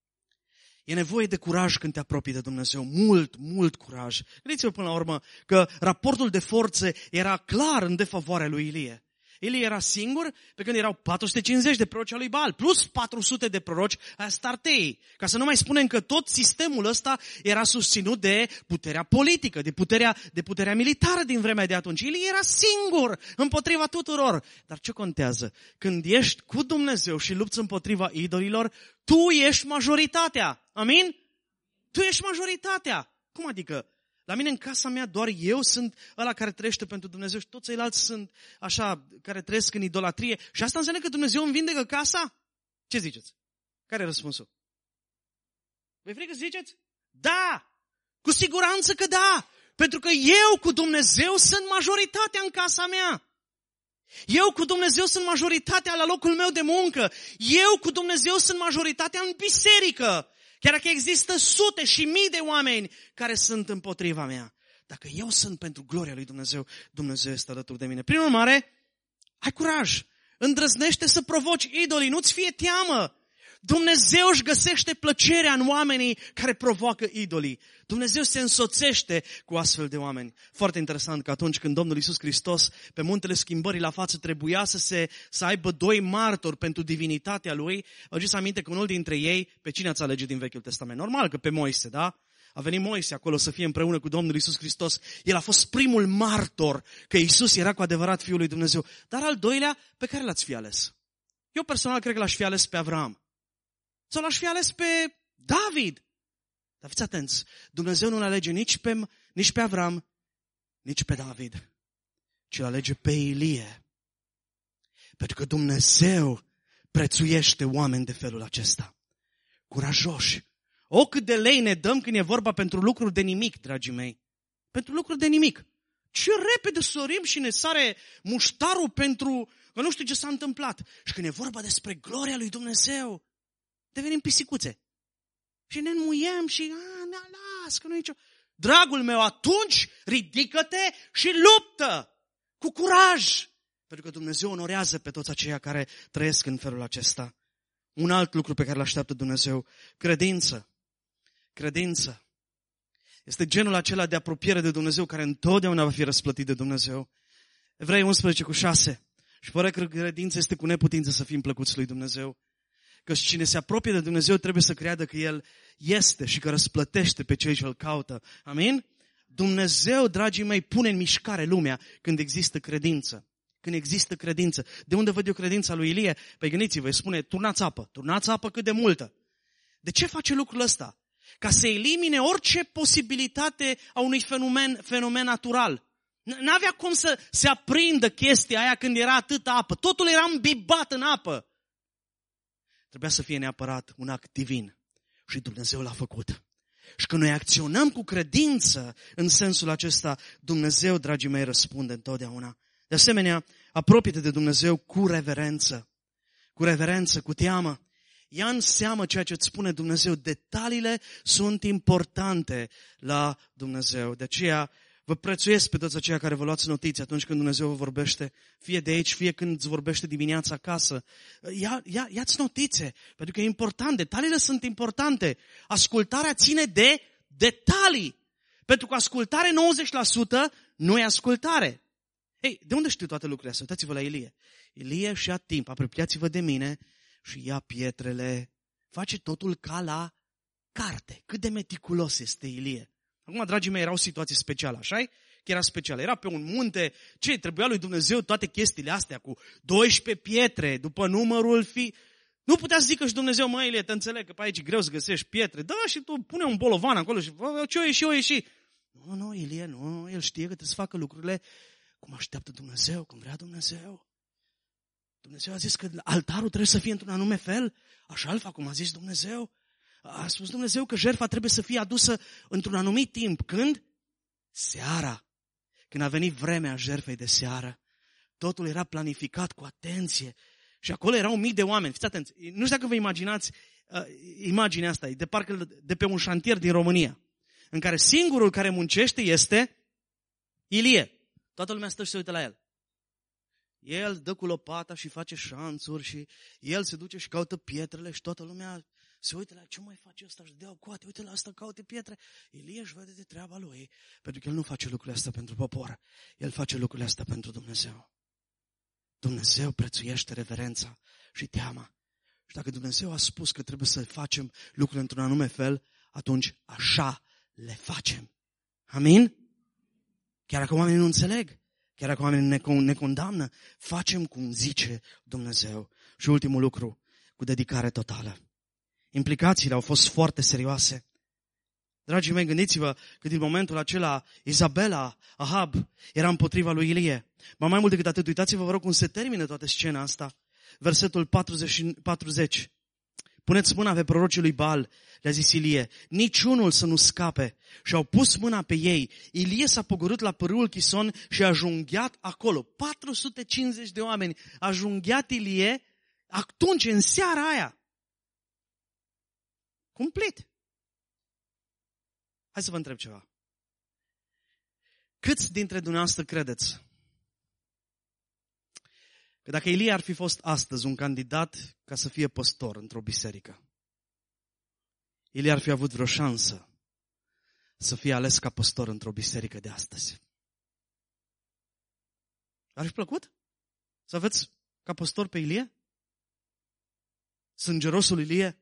E nevoie de curaj când te apropii de Dumnezeu. Mult curaj. Gândiți-vă până la urmă că raportul de forțe era clar în defavoarea lui Ilie. Ilie era singur, pe când erau 450 de proroci al lui Baal, plus 400 de proroci a Astartei. Ca să nu mai spunem că tot sistemul ăsta era susținut de puterea politică, de puterea militară din vremea de atunci. Ilie era singur împotriva tuturor. Dar ce contează? Când ești cu Dumnezeu și lupți împotriva idolilor, tu ești majoritatea. Amin? Tu ești majoritatea. Cum adică? La mine în casa mea doar eu sunt ăla care trăiește pentru Dumnezeu și toți ceilalți sunt așa, care trăiesc în idolatrie. Și asta înseamnă că Dumnezeu îmi vindecă casa? Ce ziceți? Care e răspunsul? Vă frică să ziceți? Da! Cu siguranță că da! Pentru că eu cu Dumnezeu sunt majoritatea în casa mea. Eu cu Dumnezeu sunt majoritatea la locul meu de muncă. Eu cu Dumnezeu sunt majoritatea în biserică. Chiar dacă există sute și mii de oameni care sunt împotriva mea. Dacă eu sunt pentru gloria lui Dumnezeu, Dumnezeu este alături de mine. Prin urmare, ai curaj. Îndrăznește să provoci idolii, nu-ți fie teamă. Dumnezeu își găsește plăcerea în oamenii care provoacă idolii. Dumnezeu se însoțește cu astfel de oameni. Foarte interesant că atunci când Domnul Iisus Hristos pe muntele schimbării la față trebuia să aibă doi martori pentru divinitatea Lui, au zis aminte că unul dintre ei, pe cine ați alege din Vechiul Testament? Normal că pe Moise, da? A venit Moise acolo să fie împreună cu Domnul Iisus Hristos. El a fost primul martor că Iisus era cu adevărat Fiul lui Dumnezeu. Dar al doilea, pe care l-ați fi ales? Eu personal cred că l-aș fi ales pe Avram. Sau l-aș fi ales pe David. Dar fiți atenți, Dumnezeu nu-l alege nici pe Avram, nici pe David, ci îl alege pe Ilie. Pentru că Dumnezeu prețuiește oameni de felul acesta. Curajoși. O, cât de lei ne dăm când e vorba pentru lucruri de nimic, dragii mei. Pentru lucruri de nimic. Ce repede sorim și ne sare muștarul pentru că nu știu ce s-a întâmplat. Și când e vorba despre gloria lui Dumnezeu, devenim pisicuțe. Și ne înmuiem și las, că nu e nicio... Dragul meu, atunci ridică-te și luptă cu curaj. Pentru că Dumnezeu onorează pe toți aceia care trăiesc în felul acesta. Un alt lucru pe care îl așteaptă Dumnezeu, credință. Credință. Este genul acela de apropiere de Dumnezeu care întotdeauna va fi răsplătit de Dumnezeu. Evrei 11:6. Și fără credință este cu neputință să fim plăcuți lui Dumnezeu. Că cine se apropie de Dumnezeu trebuie să creadă că El este și că răsplătește pe cei ce îl caută. Amin? Dumnezeu, dragii mei, pune în mișcare lumea când există credință. Când există credință. De unde văd eu credința lui Ilie? Păi gândiți-vă, îi spune, turnați apă cât de multă. De ce face lucrul ăsta? Ca să elimine orice posibilitate a unui fenomen natural. N-avea cum să se aprindă chestia aia când era atâta apă. Totul era îmbibat în apă. Trebuia să fie neapărat un act divin. Și Dumnezeu l-a făcut. Și când noi acționăm cu credință în sensul acesta, Dumnezeu, dragii mei, răspunde întotdeauna. De asemenea, apropie-te de Dumnezeu cu reverență. Cu reverență, cu teamă. Ia în seamă ceea ce îți spune Dumnezeu. Detaliile sunt importante la Dumnezeu. De aceea vă prețuiesc pe toți aceia care vă luați notiți atunci când Dumnezeu vă vorbește, fie de aici, fie când îți vorbește dimineața acasă. Ia-ți notițe, pentru că e important. Detaliile sunt importante. Ascultarea ține de detalii. Pentru că ascultare 90% nu e ascultare. Ei, de unde știu toate lucrurile astea? Uitați-vă la Ilie. Ilie își ia timp, apropiați-vă de mine și ia pietrele. Face totul ca la carte. Cât de meticulos este Ilie. Acum, dragii mei, era o situație specială, așa-i? Că era specială. Era pe un munte. Ce? Trebuia lui Dumnezeu toate chestiile astea cu 12 pietre, după numărul fi... Nu putea să zică și Dumnezeu, mă, Ilie, te înțeleg că pe aici e greu să găsești pietre. Da, și tu pune un bolovan acolo și ce o ieși. Nu, Ilie, nu. El știe că trebuie să facă lucrurile cum așteaptă Dumnezeu, cum vrea Dumnezeu. Dumnezeu a zis că altarul trebuie să fie într-un anume fel. Așa îl fac, cum a zis Dumnezeu. A spus Dumnezeu că jertfa trebuie să fie adusă într-un anumit timp. Când? Seara. Când a venit vremea jertfei de seară. Totul era planificat cu atenție. Și acolo erau mii de oameni. Fiți atenți. Nu știu dacă vă imaginați imaginea asta. E de parcă de pe un șantier din România. În care singurul care muncește este Ilie. Toată lumea stă și se uită la el. El dă cu lopata și face șanțuri și el se duce și caută pietrele și toată lumea se uită la ce mai face ăsta și dea coate, uite la asta, caute pietre. Ilie își vede de treaba lui, pentru că el nu face lucrurile astea pentru popor. El face lucrurile astea pentru Dumnezeu. Dumnezeu prețuiește reverența și teama. Și dacă Dumnezeu a spus că trebuie să facem lucrurile într-un anume fel, atunci așa le facem. Amin? Chiar dacă oamenii nu înțeleg, chiar dacă oamenii ne condamnă, facem cum zice Dumnezeu. Și ultimul lucru, cu dedicare totală. Implicațiile au fost foarte serioase. Dragii mei, gândiți-vă că din momentul acela Izabela, Ahab, era împotriva lui Ilie. Mai mult decât atât, uitați-vă, vă rog, cum se termină toată scena asta. Versetul 40. Puneți mâna pe prorocii lui Baal, le-a zis Ilie, niciunul să nu scape. Și au pus mâna pe ei. Ilie s-a pogorât la pârâul Chison și a junghiat acolo. 450 de oameni a junghiat Ilie atunci, în seara aia. Cumplit. Hai să vă întreb ceva. Câți dintre dumneavoastră credeți că dacă Ilie ar fi fost astăzi un candidat ca să fie păstor într-o biserică, Ilie ar fi avut vreo șansă să fie ales ca păstor într-o biserică de astăzi? Ar fi plăcut să aveți ca păstor pe Ilie? Sângerosul Ilie?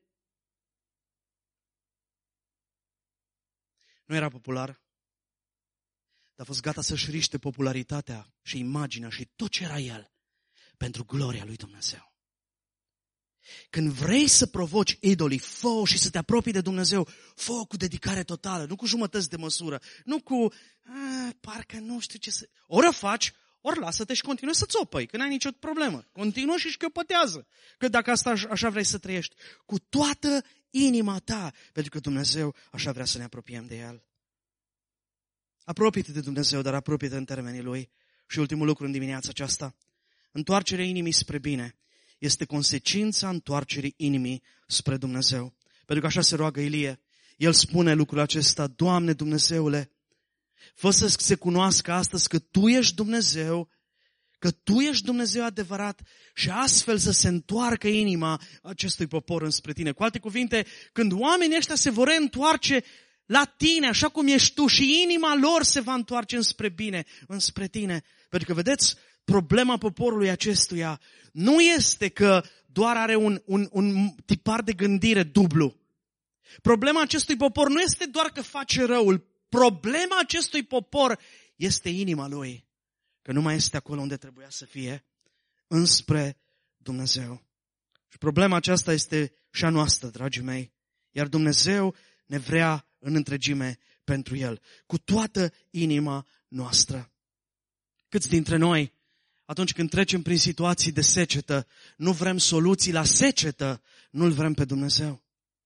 Nu era popular, dar a fost gata să-și riște popularitatea și imaginea și tot ce era el pentru gloria lui Dumnezeu. Când vrei să provoci idolii, fă și să te apropii de Dumnezeu, fă cu dedicare totală, nu cu jumătăți de măsură, nu cu, parcă nu știu ce să... Ori o faci, ori lasă-te și continuă să țopăi, că n-ai nicio problemă. Continuă și șchiopătează, că dacă asta așa vrei să trăiești, cu toată inima ta, pentru că Dumnezeu așa vrea să ne apropiem de El. Apropie-te de Dumnezeu, dar apropie-te în termenii Lui. Și ultimul lucru în dimineața aceasta, întoarcerea inimii spre bine este consecința întoarcerii inimii spre Dumnezeu. Pentru că așa se roagă Ilie. El spune lucrul acesta, Doamne Dumnezeule, fă să se cunoască astăzi că Tu ești Dumnezeu, că Tu ești Dumnezeu adevărat și astfel să se întoarcă inima acestui popor înspre Tine. Cu alte cuvinte, când oamenii ăștia se vor întoarce la Tine, așa cum ești Tu, și inima lor se va întoarce înspre bine, înspre Tine. Pentru că, vedeți, problema poporului acestuia nu este că doar are un tipar de gândire dublu. Problema acestui popor nu este doar că face răul. Problema acestui popor este inima lui. Că nu mai este acolo unde trebuia să fie, înspre Dumnezeu. Și problema aceasta este și a noastră, dragii mei. Iar Dumnezeu ne vrea în întregime pentru El, cu toată inima noastră. Câți dintre noi, atunci când trecem prin situații de secetă, nu vrem soluții la secetă, nu-L vrem pe Dumnezeu.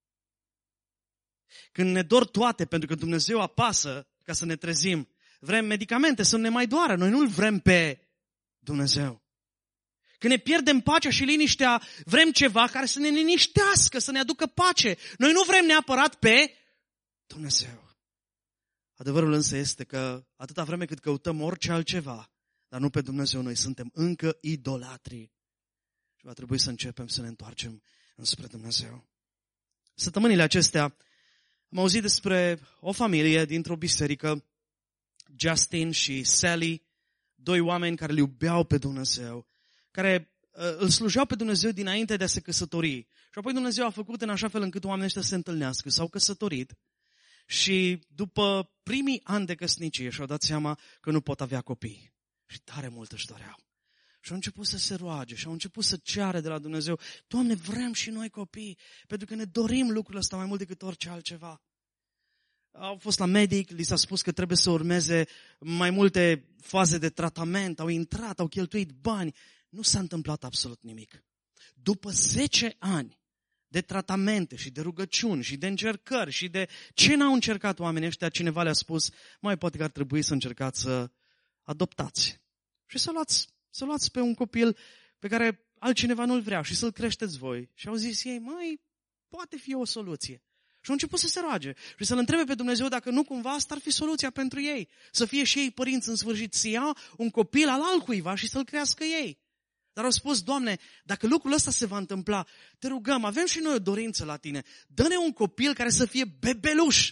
Când ne dor toate, pentru că Dumnezeu apasă ca să ne trezim, vrem medicamente să nu ne mai doară, noi nu-L vrem pe Dumnezeu. Când ne pierdem pacea și liniștea, vrem ceva care să ne liniștească, să ne aducă pace. Noi nu vrem neapărat pe Dumnezeu. Adevărul însă este că atâta vreme cât căutăm orice altceva, dar nu pe Dumnezeu, noi suntem încă idolatri. Și va trebui să începem să ne întoarcem înspre Dumnezeu. Săptămânile acestea am auzit despre o familie dintr-o biserică, Justin și Sally, doi oameni care îl iubeau pe Dumnezeu, care îl slujeau pe Dumnezeu dinainte de a se căsători. Și apoi Dumnezeu a făcut în așa fel încât oamenii ăștia să se întâlnească, s-au căsătorit și după primii ani de căsnicie și-au dat seama că nu pot avea copii. Și tare mult își doreau. Și au început să se roage și au început să ceară de la Dumnezeu: Doamne, vrem și noi copii, pentru că ne dorim lucrul ăsta mai mult decât orice altceva. Au fost la medic, li s-a spus că trebuie să urmeze mai multe faze de tratament, au intrat, au cheltuit bani. Nu s-a întâmplat absolut nimic. După 10 ani de tratamente și de rugăciuni și de încercări și de ce n-au încercat oamenii ăștia, cineva le-a spus: mai poate că ar trebui să încercați să adoptați. Și să luați pe un copil pe care altcineva nu-l vrea și să-l creșteți voi. Și au zis ei: mai poate fi o soluție. Și au început să se roage și să-L întrebe pe Dumnezeu dacă nu cumva asta ar fi soluția pentru ei. Să fie și ei părinți în sfârșit, să ia un copil al altcuiva și să-l crească ei. Dar au spus: Doamne, dacă lucrul ăsta se va întâmpla, te rugăm, avem și noi o dorință la Tine. Dă-ne un copil care să fie bebeluș.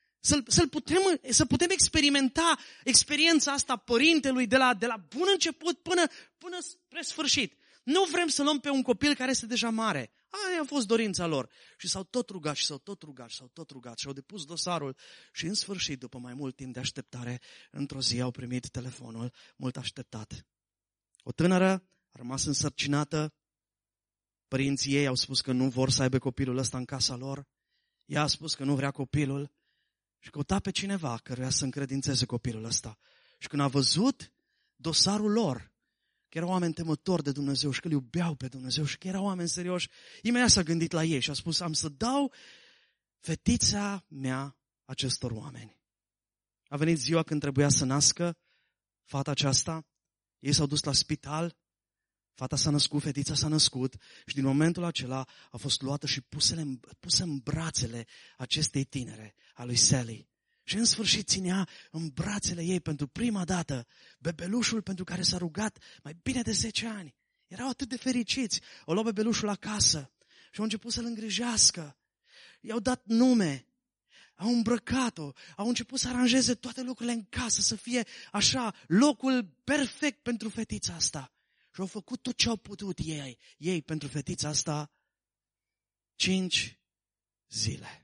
Să putem experimenta experiența asta părintelui de la bun început până spre sfârșit. Nu vrem să luăm pe un copil care este deja mare. Aia a fost dorința lor. Și s-au tot rugat și au depus dosarul. Și în sfârșit, după mai mult timp de așteptare, într-o zi au primit telefonul mult așteptat. O tânără a rămas însărcinată. Părinții ei au spus că nu vor să aibă copilul ăsta în casa lor. Ea a spus că nu vrea copilul. Și căuta pe cineva căruia să încredințeze copilul ăsta. Și când a văzut dosarul lor, că erau oameni temători de Dumnezeu și că îl iubeau pe Dumnezeu și că erau oameni serioși, imediat s-a gândit la ei și a spus: am să dau fetița mea acestor oameni. A venit ziua când trebuia să nască fata aceasta, ei s-au dus la spital, fata s-a născut, fetița s-a născut și din momentul acela a fost luată și pusă în brațele acestei tinere, a lui Sally. Și în sfârșit ținea în brațele ei pentru prima dată bebelușul pentru care s-a rugat mai bine de 10 ani. Erau atât de fericiți. Au luat bebelușul acasă și au început să-l îngrijească. I-au dat nume, au îmbrăcat-o, au început să aranjeze toate lucrurile în casă, să fie așa locul perfect pentru fetița asta. Și au făcut tot ce au putut ei pentru fetița asta 5 zile.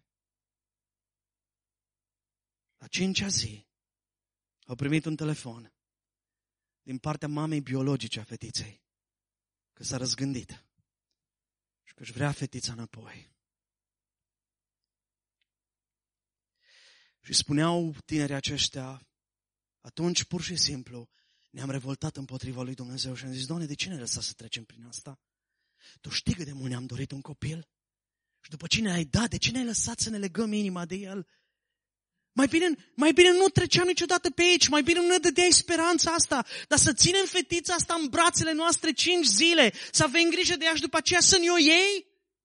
La 5-a zi au primit un telefon din partea mamei biologice a fetiței că s-a răzgândit și că își vrea fetița înapoi. Și spuneau tinerii aceștia: atunci pur și simplu ne-am revoltat împotriva lui Dumnezeu și am zis: Doamne, de ce ne lăsa să trecem prin asta? Tu știi cât de mult ne-am dorit un copil? Și după ce ne-ai dat, de ce ne-ai lăsat să ne legăm inima de el? Mai bine nu treceam niciodată pe aici, mai bine nu ne dădeai speranța asta, dar să ținem fetița asta în brațele noastre 5 zile, să avem grijă de ea și după aceea să ne o iei?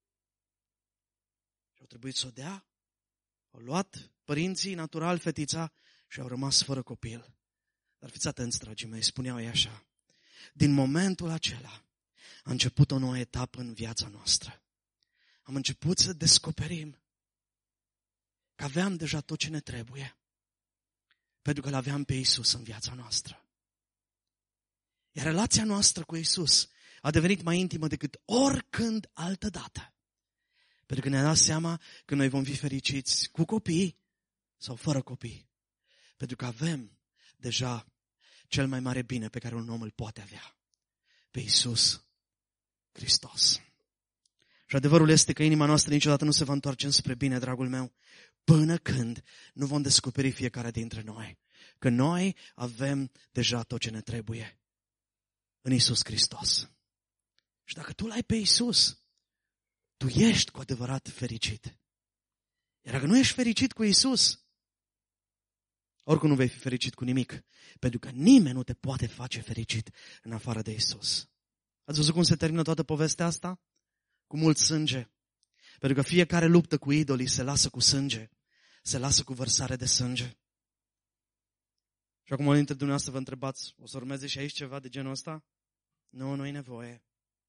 Și au trebuit să o dea. Au luat părinții natural fetița și au rămas fără copil. Dar fiți atenți, dragii mei, spuneau ei așa: din momentul acela a început o nouă etapă în viața noastră. Am început să descoperim că aveam deja tot ce ne trebuie, pentru că l-aveam pe Iisus în viața noastră. Iar relația noastră cu Iisus a devenit mai intimă decât oricând altădată. Pentru că ne-a dat seama că noi vom fi fericiți cu copii sau fără copii. Pentru că avem deja cel mai mare bine pe care un om îl poate avea. Pe Iisus Hristos. Și adevărul este că inima noastră niciodată nu se va întoarce înspre bine, dragul meu, până când nu vom descoperi fiecare dintre noi că noi avem deja tot ce ne trebuie în Iisus Hristos. Și dacă tu l-ai pe Iisus, tu ești cu adevărat fericit. Iar dacă nu ești fericit cu Iisus, oricum nu vei fi fericit cu nimic, pentru că nimeni nu te poate face fericit în afară de Iisus. Ați văzut cum se termină toată povestea asta? Cu mult sânge. Pentru că fiecare luptă cu idolii se lasă cu sânge, se lasă cu vărsare de sânge. Și acum unul dintre dumneavoastră vă întrebați, o să urmeze și aici ceva de genul ăsta? Nu e nevoie.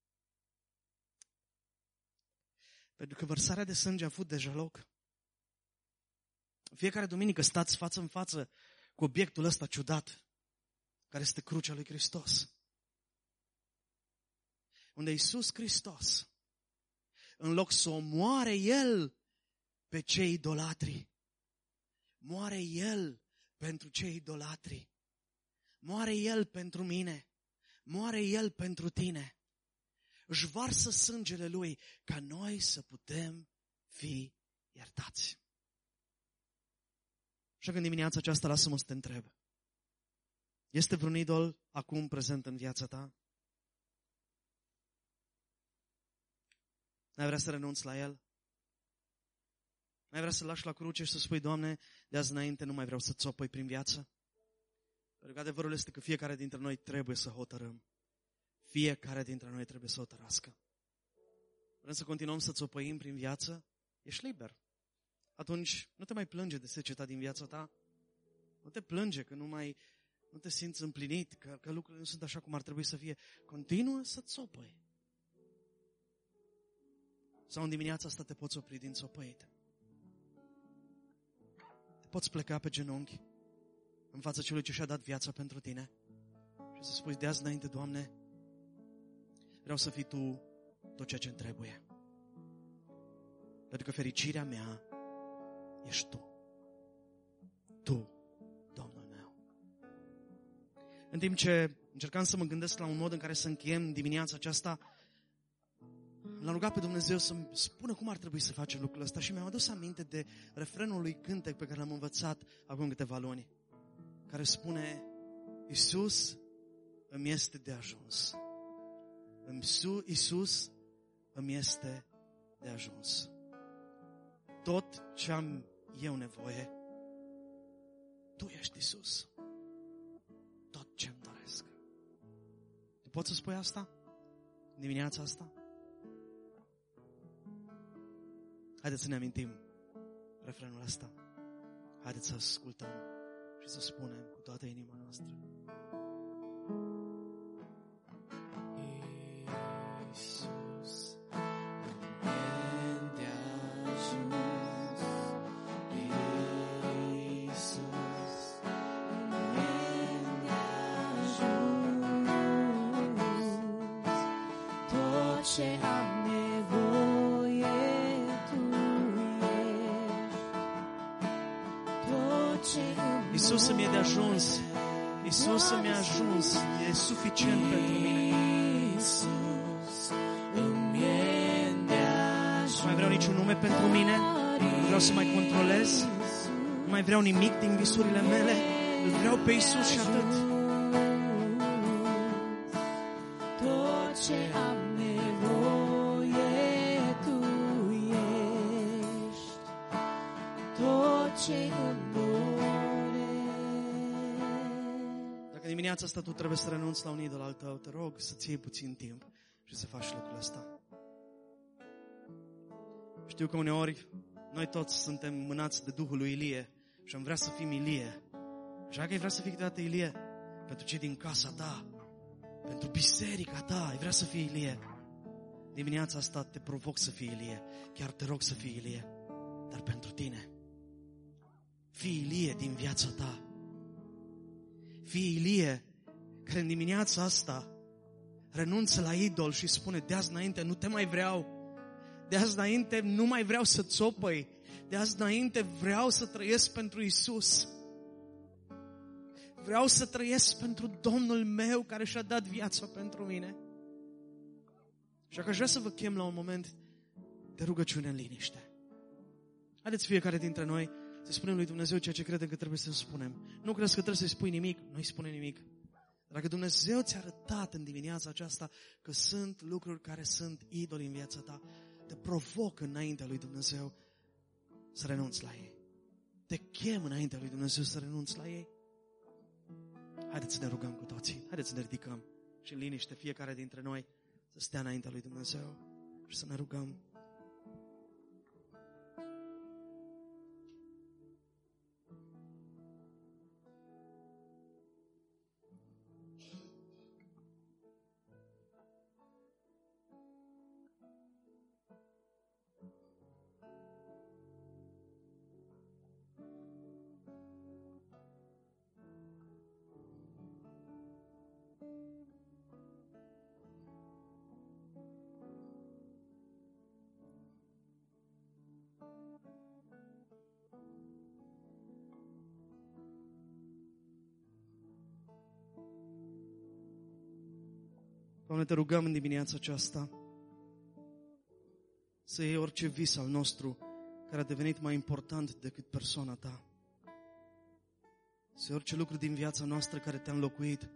Pentru că vărsarea de sânge a avut deja loc. Fiecare duminică stați față în față cu obiectul ăsta ciudat, care este crucea lui Hristos. Unde Iisus Hristos, în loc să omoare El pe cei idolatri, moare El pentru cei idolatri, moare El pentru mine, moare El pentru tine. Își varsă sângele Lui ca noi să putem fi iertați. Așa că în dimineața aceasta lasă-mă să te întreb. Este vreun idol acum prezent în viața ta? N-ai vrea să renunți la el? N-ai vrea să-l lași la cruce și să spui, Doamne, de azi înainte nu mai vreau să țopăi prin viață? Pentru că adevărul este că fiecare dintre noi trebuie să hotărâm. Fiecare dintre noi trebuie să hotărască. Vrem să continuăm să țopăim prin viață? Ești liber. Atunci nu te mai plânge de seceta din viața ta. Nu te plânge că nu te simți împlinit, că lucrurile nu sunt așa cum ar trebui să fie. Continuă să țopăi. Sau în dimineața asta te poți opri din țopăit. Te poți pleca pe genunchi în fața celui ce și-a dat viața pentru tine și să spui de azi înainte, Doamne, vreau să fii Tu tot ceea ce-mi trebuie. Pentru că fericirea mea ești Tu. Tu, Domnul meu. În timp ce încercam să mă gândesc la un mod în care să încheiem dimineața aceasta, l-am rugat pe Dumnezeu să-mi spună cum ar trebui să facem lucrul ăsta și mi-am adus aminte de refrenul lui cântec pe care l-am învățat acum câteva luni, care spune, Iisus îmi este de ajuns. Iisus îmi este de ajuns. Tot ce am eu nevoie, Tu ești Iisus. Tot ce-mi doresc. Tu poți să spui asta? În dimineața asta? Haideți să ne amintim refrenul ăsta. Haideți să ascultăm și să spunem cu toată inima noastră. Iisus, de ajuns. Iisus, de ajuns. Tot ce am nevoie, Iisus îmi e de ajuns. Iisus îmi e ajuns. E suficient pentru mine. Nu mai vreau niciun nume pentru mine. Nu vreau să mai controlez. Nu mai vreau nimic din visurile mele. Îl vreau pe Iisus și atât. Tot ce am nevoie, Tu ești. Tot ce îmi dimineața asta tu trebuie să renunți la un idol al tău. Te rog să-ți iei puțin timp și să faci lucrul ăsta. Știu că uneori noi toți suntem mânați de Duhul lui Ilie și am vrea să fim Ilie. Așa că ai vrea să fii câteodată Ilie pentru cei din casa ta, pentru biserica ta, ai vrea să fii Ilie. Dimineața asta te provoc să fii Ilie. Chiar te rog să fii Ilie. Dar pentru tine, fii Ilie din viața ta. Fii Ilie care în dimineața asta renunță la idol și spune: de azi înainte nu te mai vreau, de azi înainte nu mai vreau să țopăi, de azi înainte vreau să trăiesc pentru Iisus. Vreau să trăiesc pentru Domnul meu care și-a dat viața pentru mine. Și aș vrea să vă chem la un moment de rugăciune în liniște. Haideți fiecare dintre noi să spunem lui Dumnezeu ceea ce credem că trebuie să spunem. Nu crezi că trebuie să-i spui nimic? Nu-i spune nimic. Dacă Dumnezeu ți-a arătat în dimineața aceasta că sunt lucruri care sunt idoli în viața ta, te provoc înaintea lui Dumnezeu să renunți la ei. Te chem înaintea lui Dumnezeu să renunți la ei. Haideți să ne rugăm cu toții. Haideți să ne ridicăm și în liniște fiecare dintre noi să stea înaintea lui Dumnezeu și să ne rugăm. Doamne, te rugăm în dimineața aceasta să iei orice vis al nostru care a devenit mai important decât persoana ta. Să iei orice lucru din viața noastră care te-a înlocuit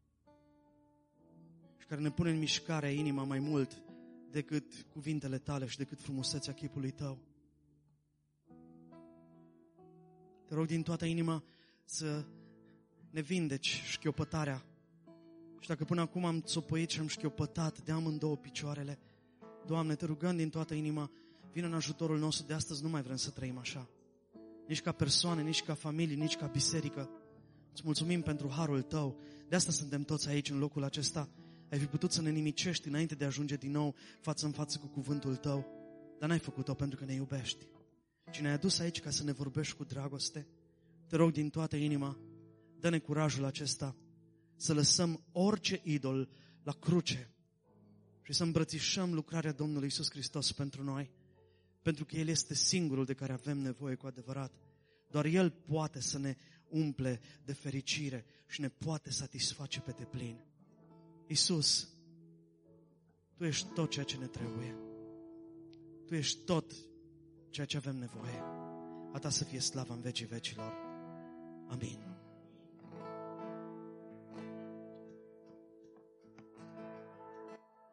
și care ne pune în mișcare inima mai mult decât cuvintele tale și decât frumusețea chipului tău. Te rog din toată inima să ne vindeci șchiopătarea. Și dacă până acum am țopăit și am șchiopătat de amândouă picioarele, Doamne, te rugăm din toată inima, vină în ajutorul nostru, de astăzi nu mai vrem să trăim așa. Nici ca persoane, nici ca familie, nici ca biserică. Îți mulțumim pentru harul Tău. De asta suntem toți aici, în locul acesta. Ai fi putut să ne nimicești înainte de a ajunge din nou față în față cu cuvântul Tău, dar n-ai făcut-o pentru că ne iubești. Și ne-ai adus aici ca să ne vorbești cu dragoste. Te rog din toată inima, dă-ne curajul acesta să lăsăm orice idol la cruce și să îmbrățișăm lucrarea Domnului Iisus Hristos pentru noi, pentru că El este singurul de care avem nevoie cu adevărat. Doar El poate să ne umple de fericire și ne poate satisface pe deplin. Iisus, Tu ești tot ceea ce ne trebuie. Tu ești tot ceea ce avem nevoie. A Ta să fie slava în vecii vecilor. Amin.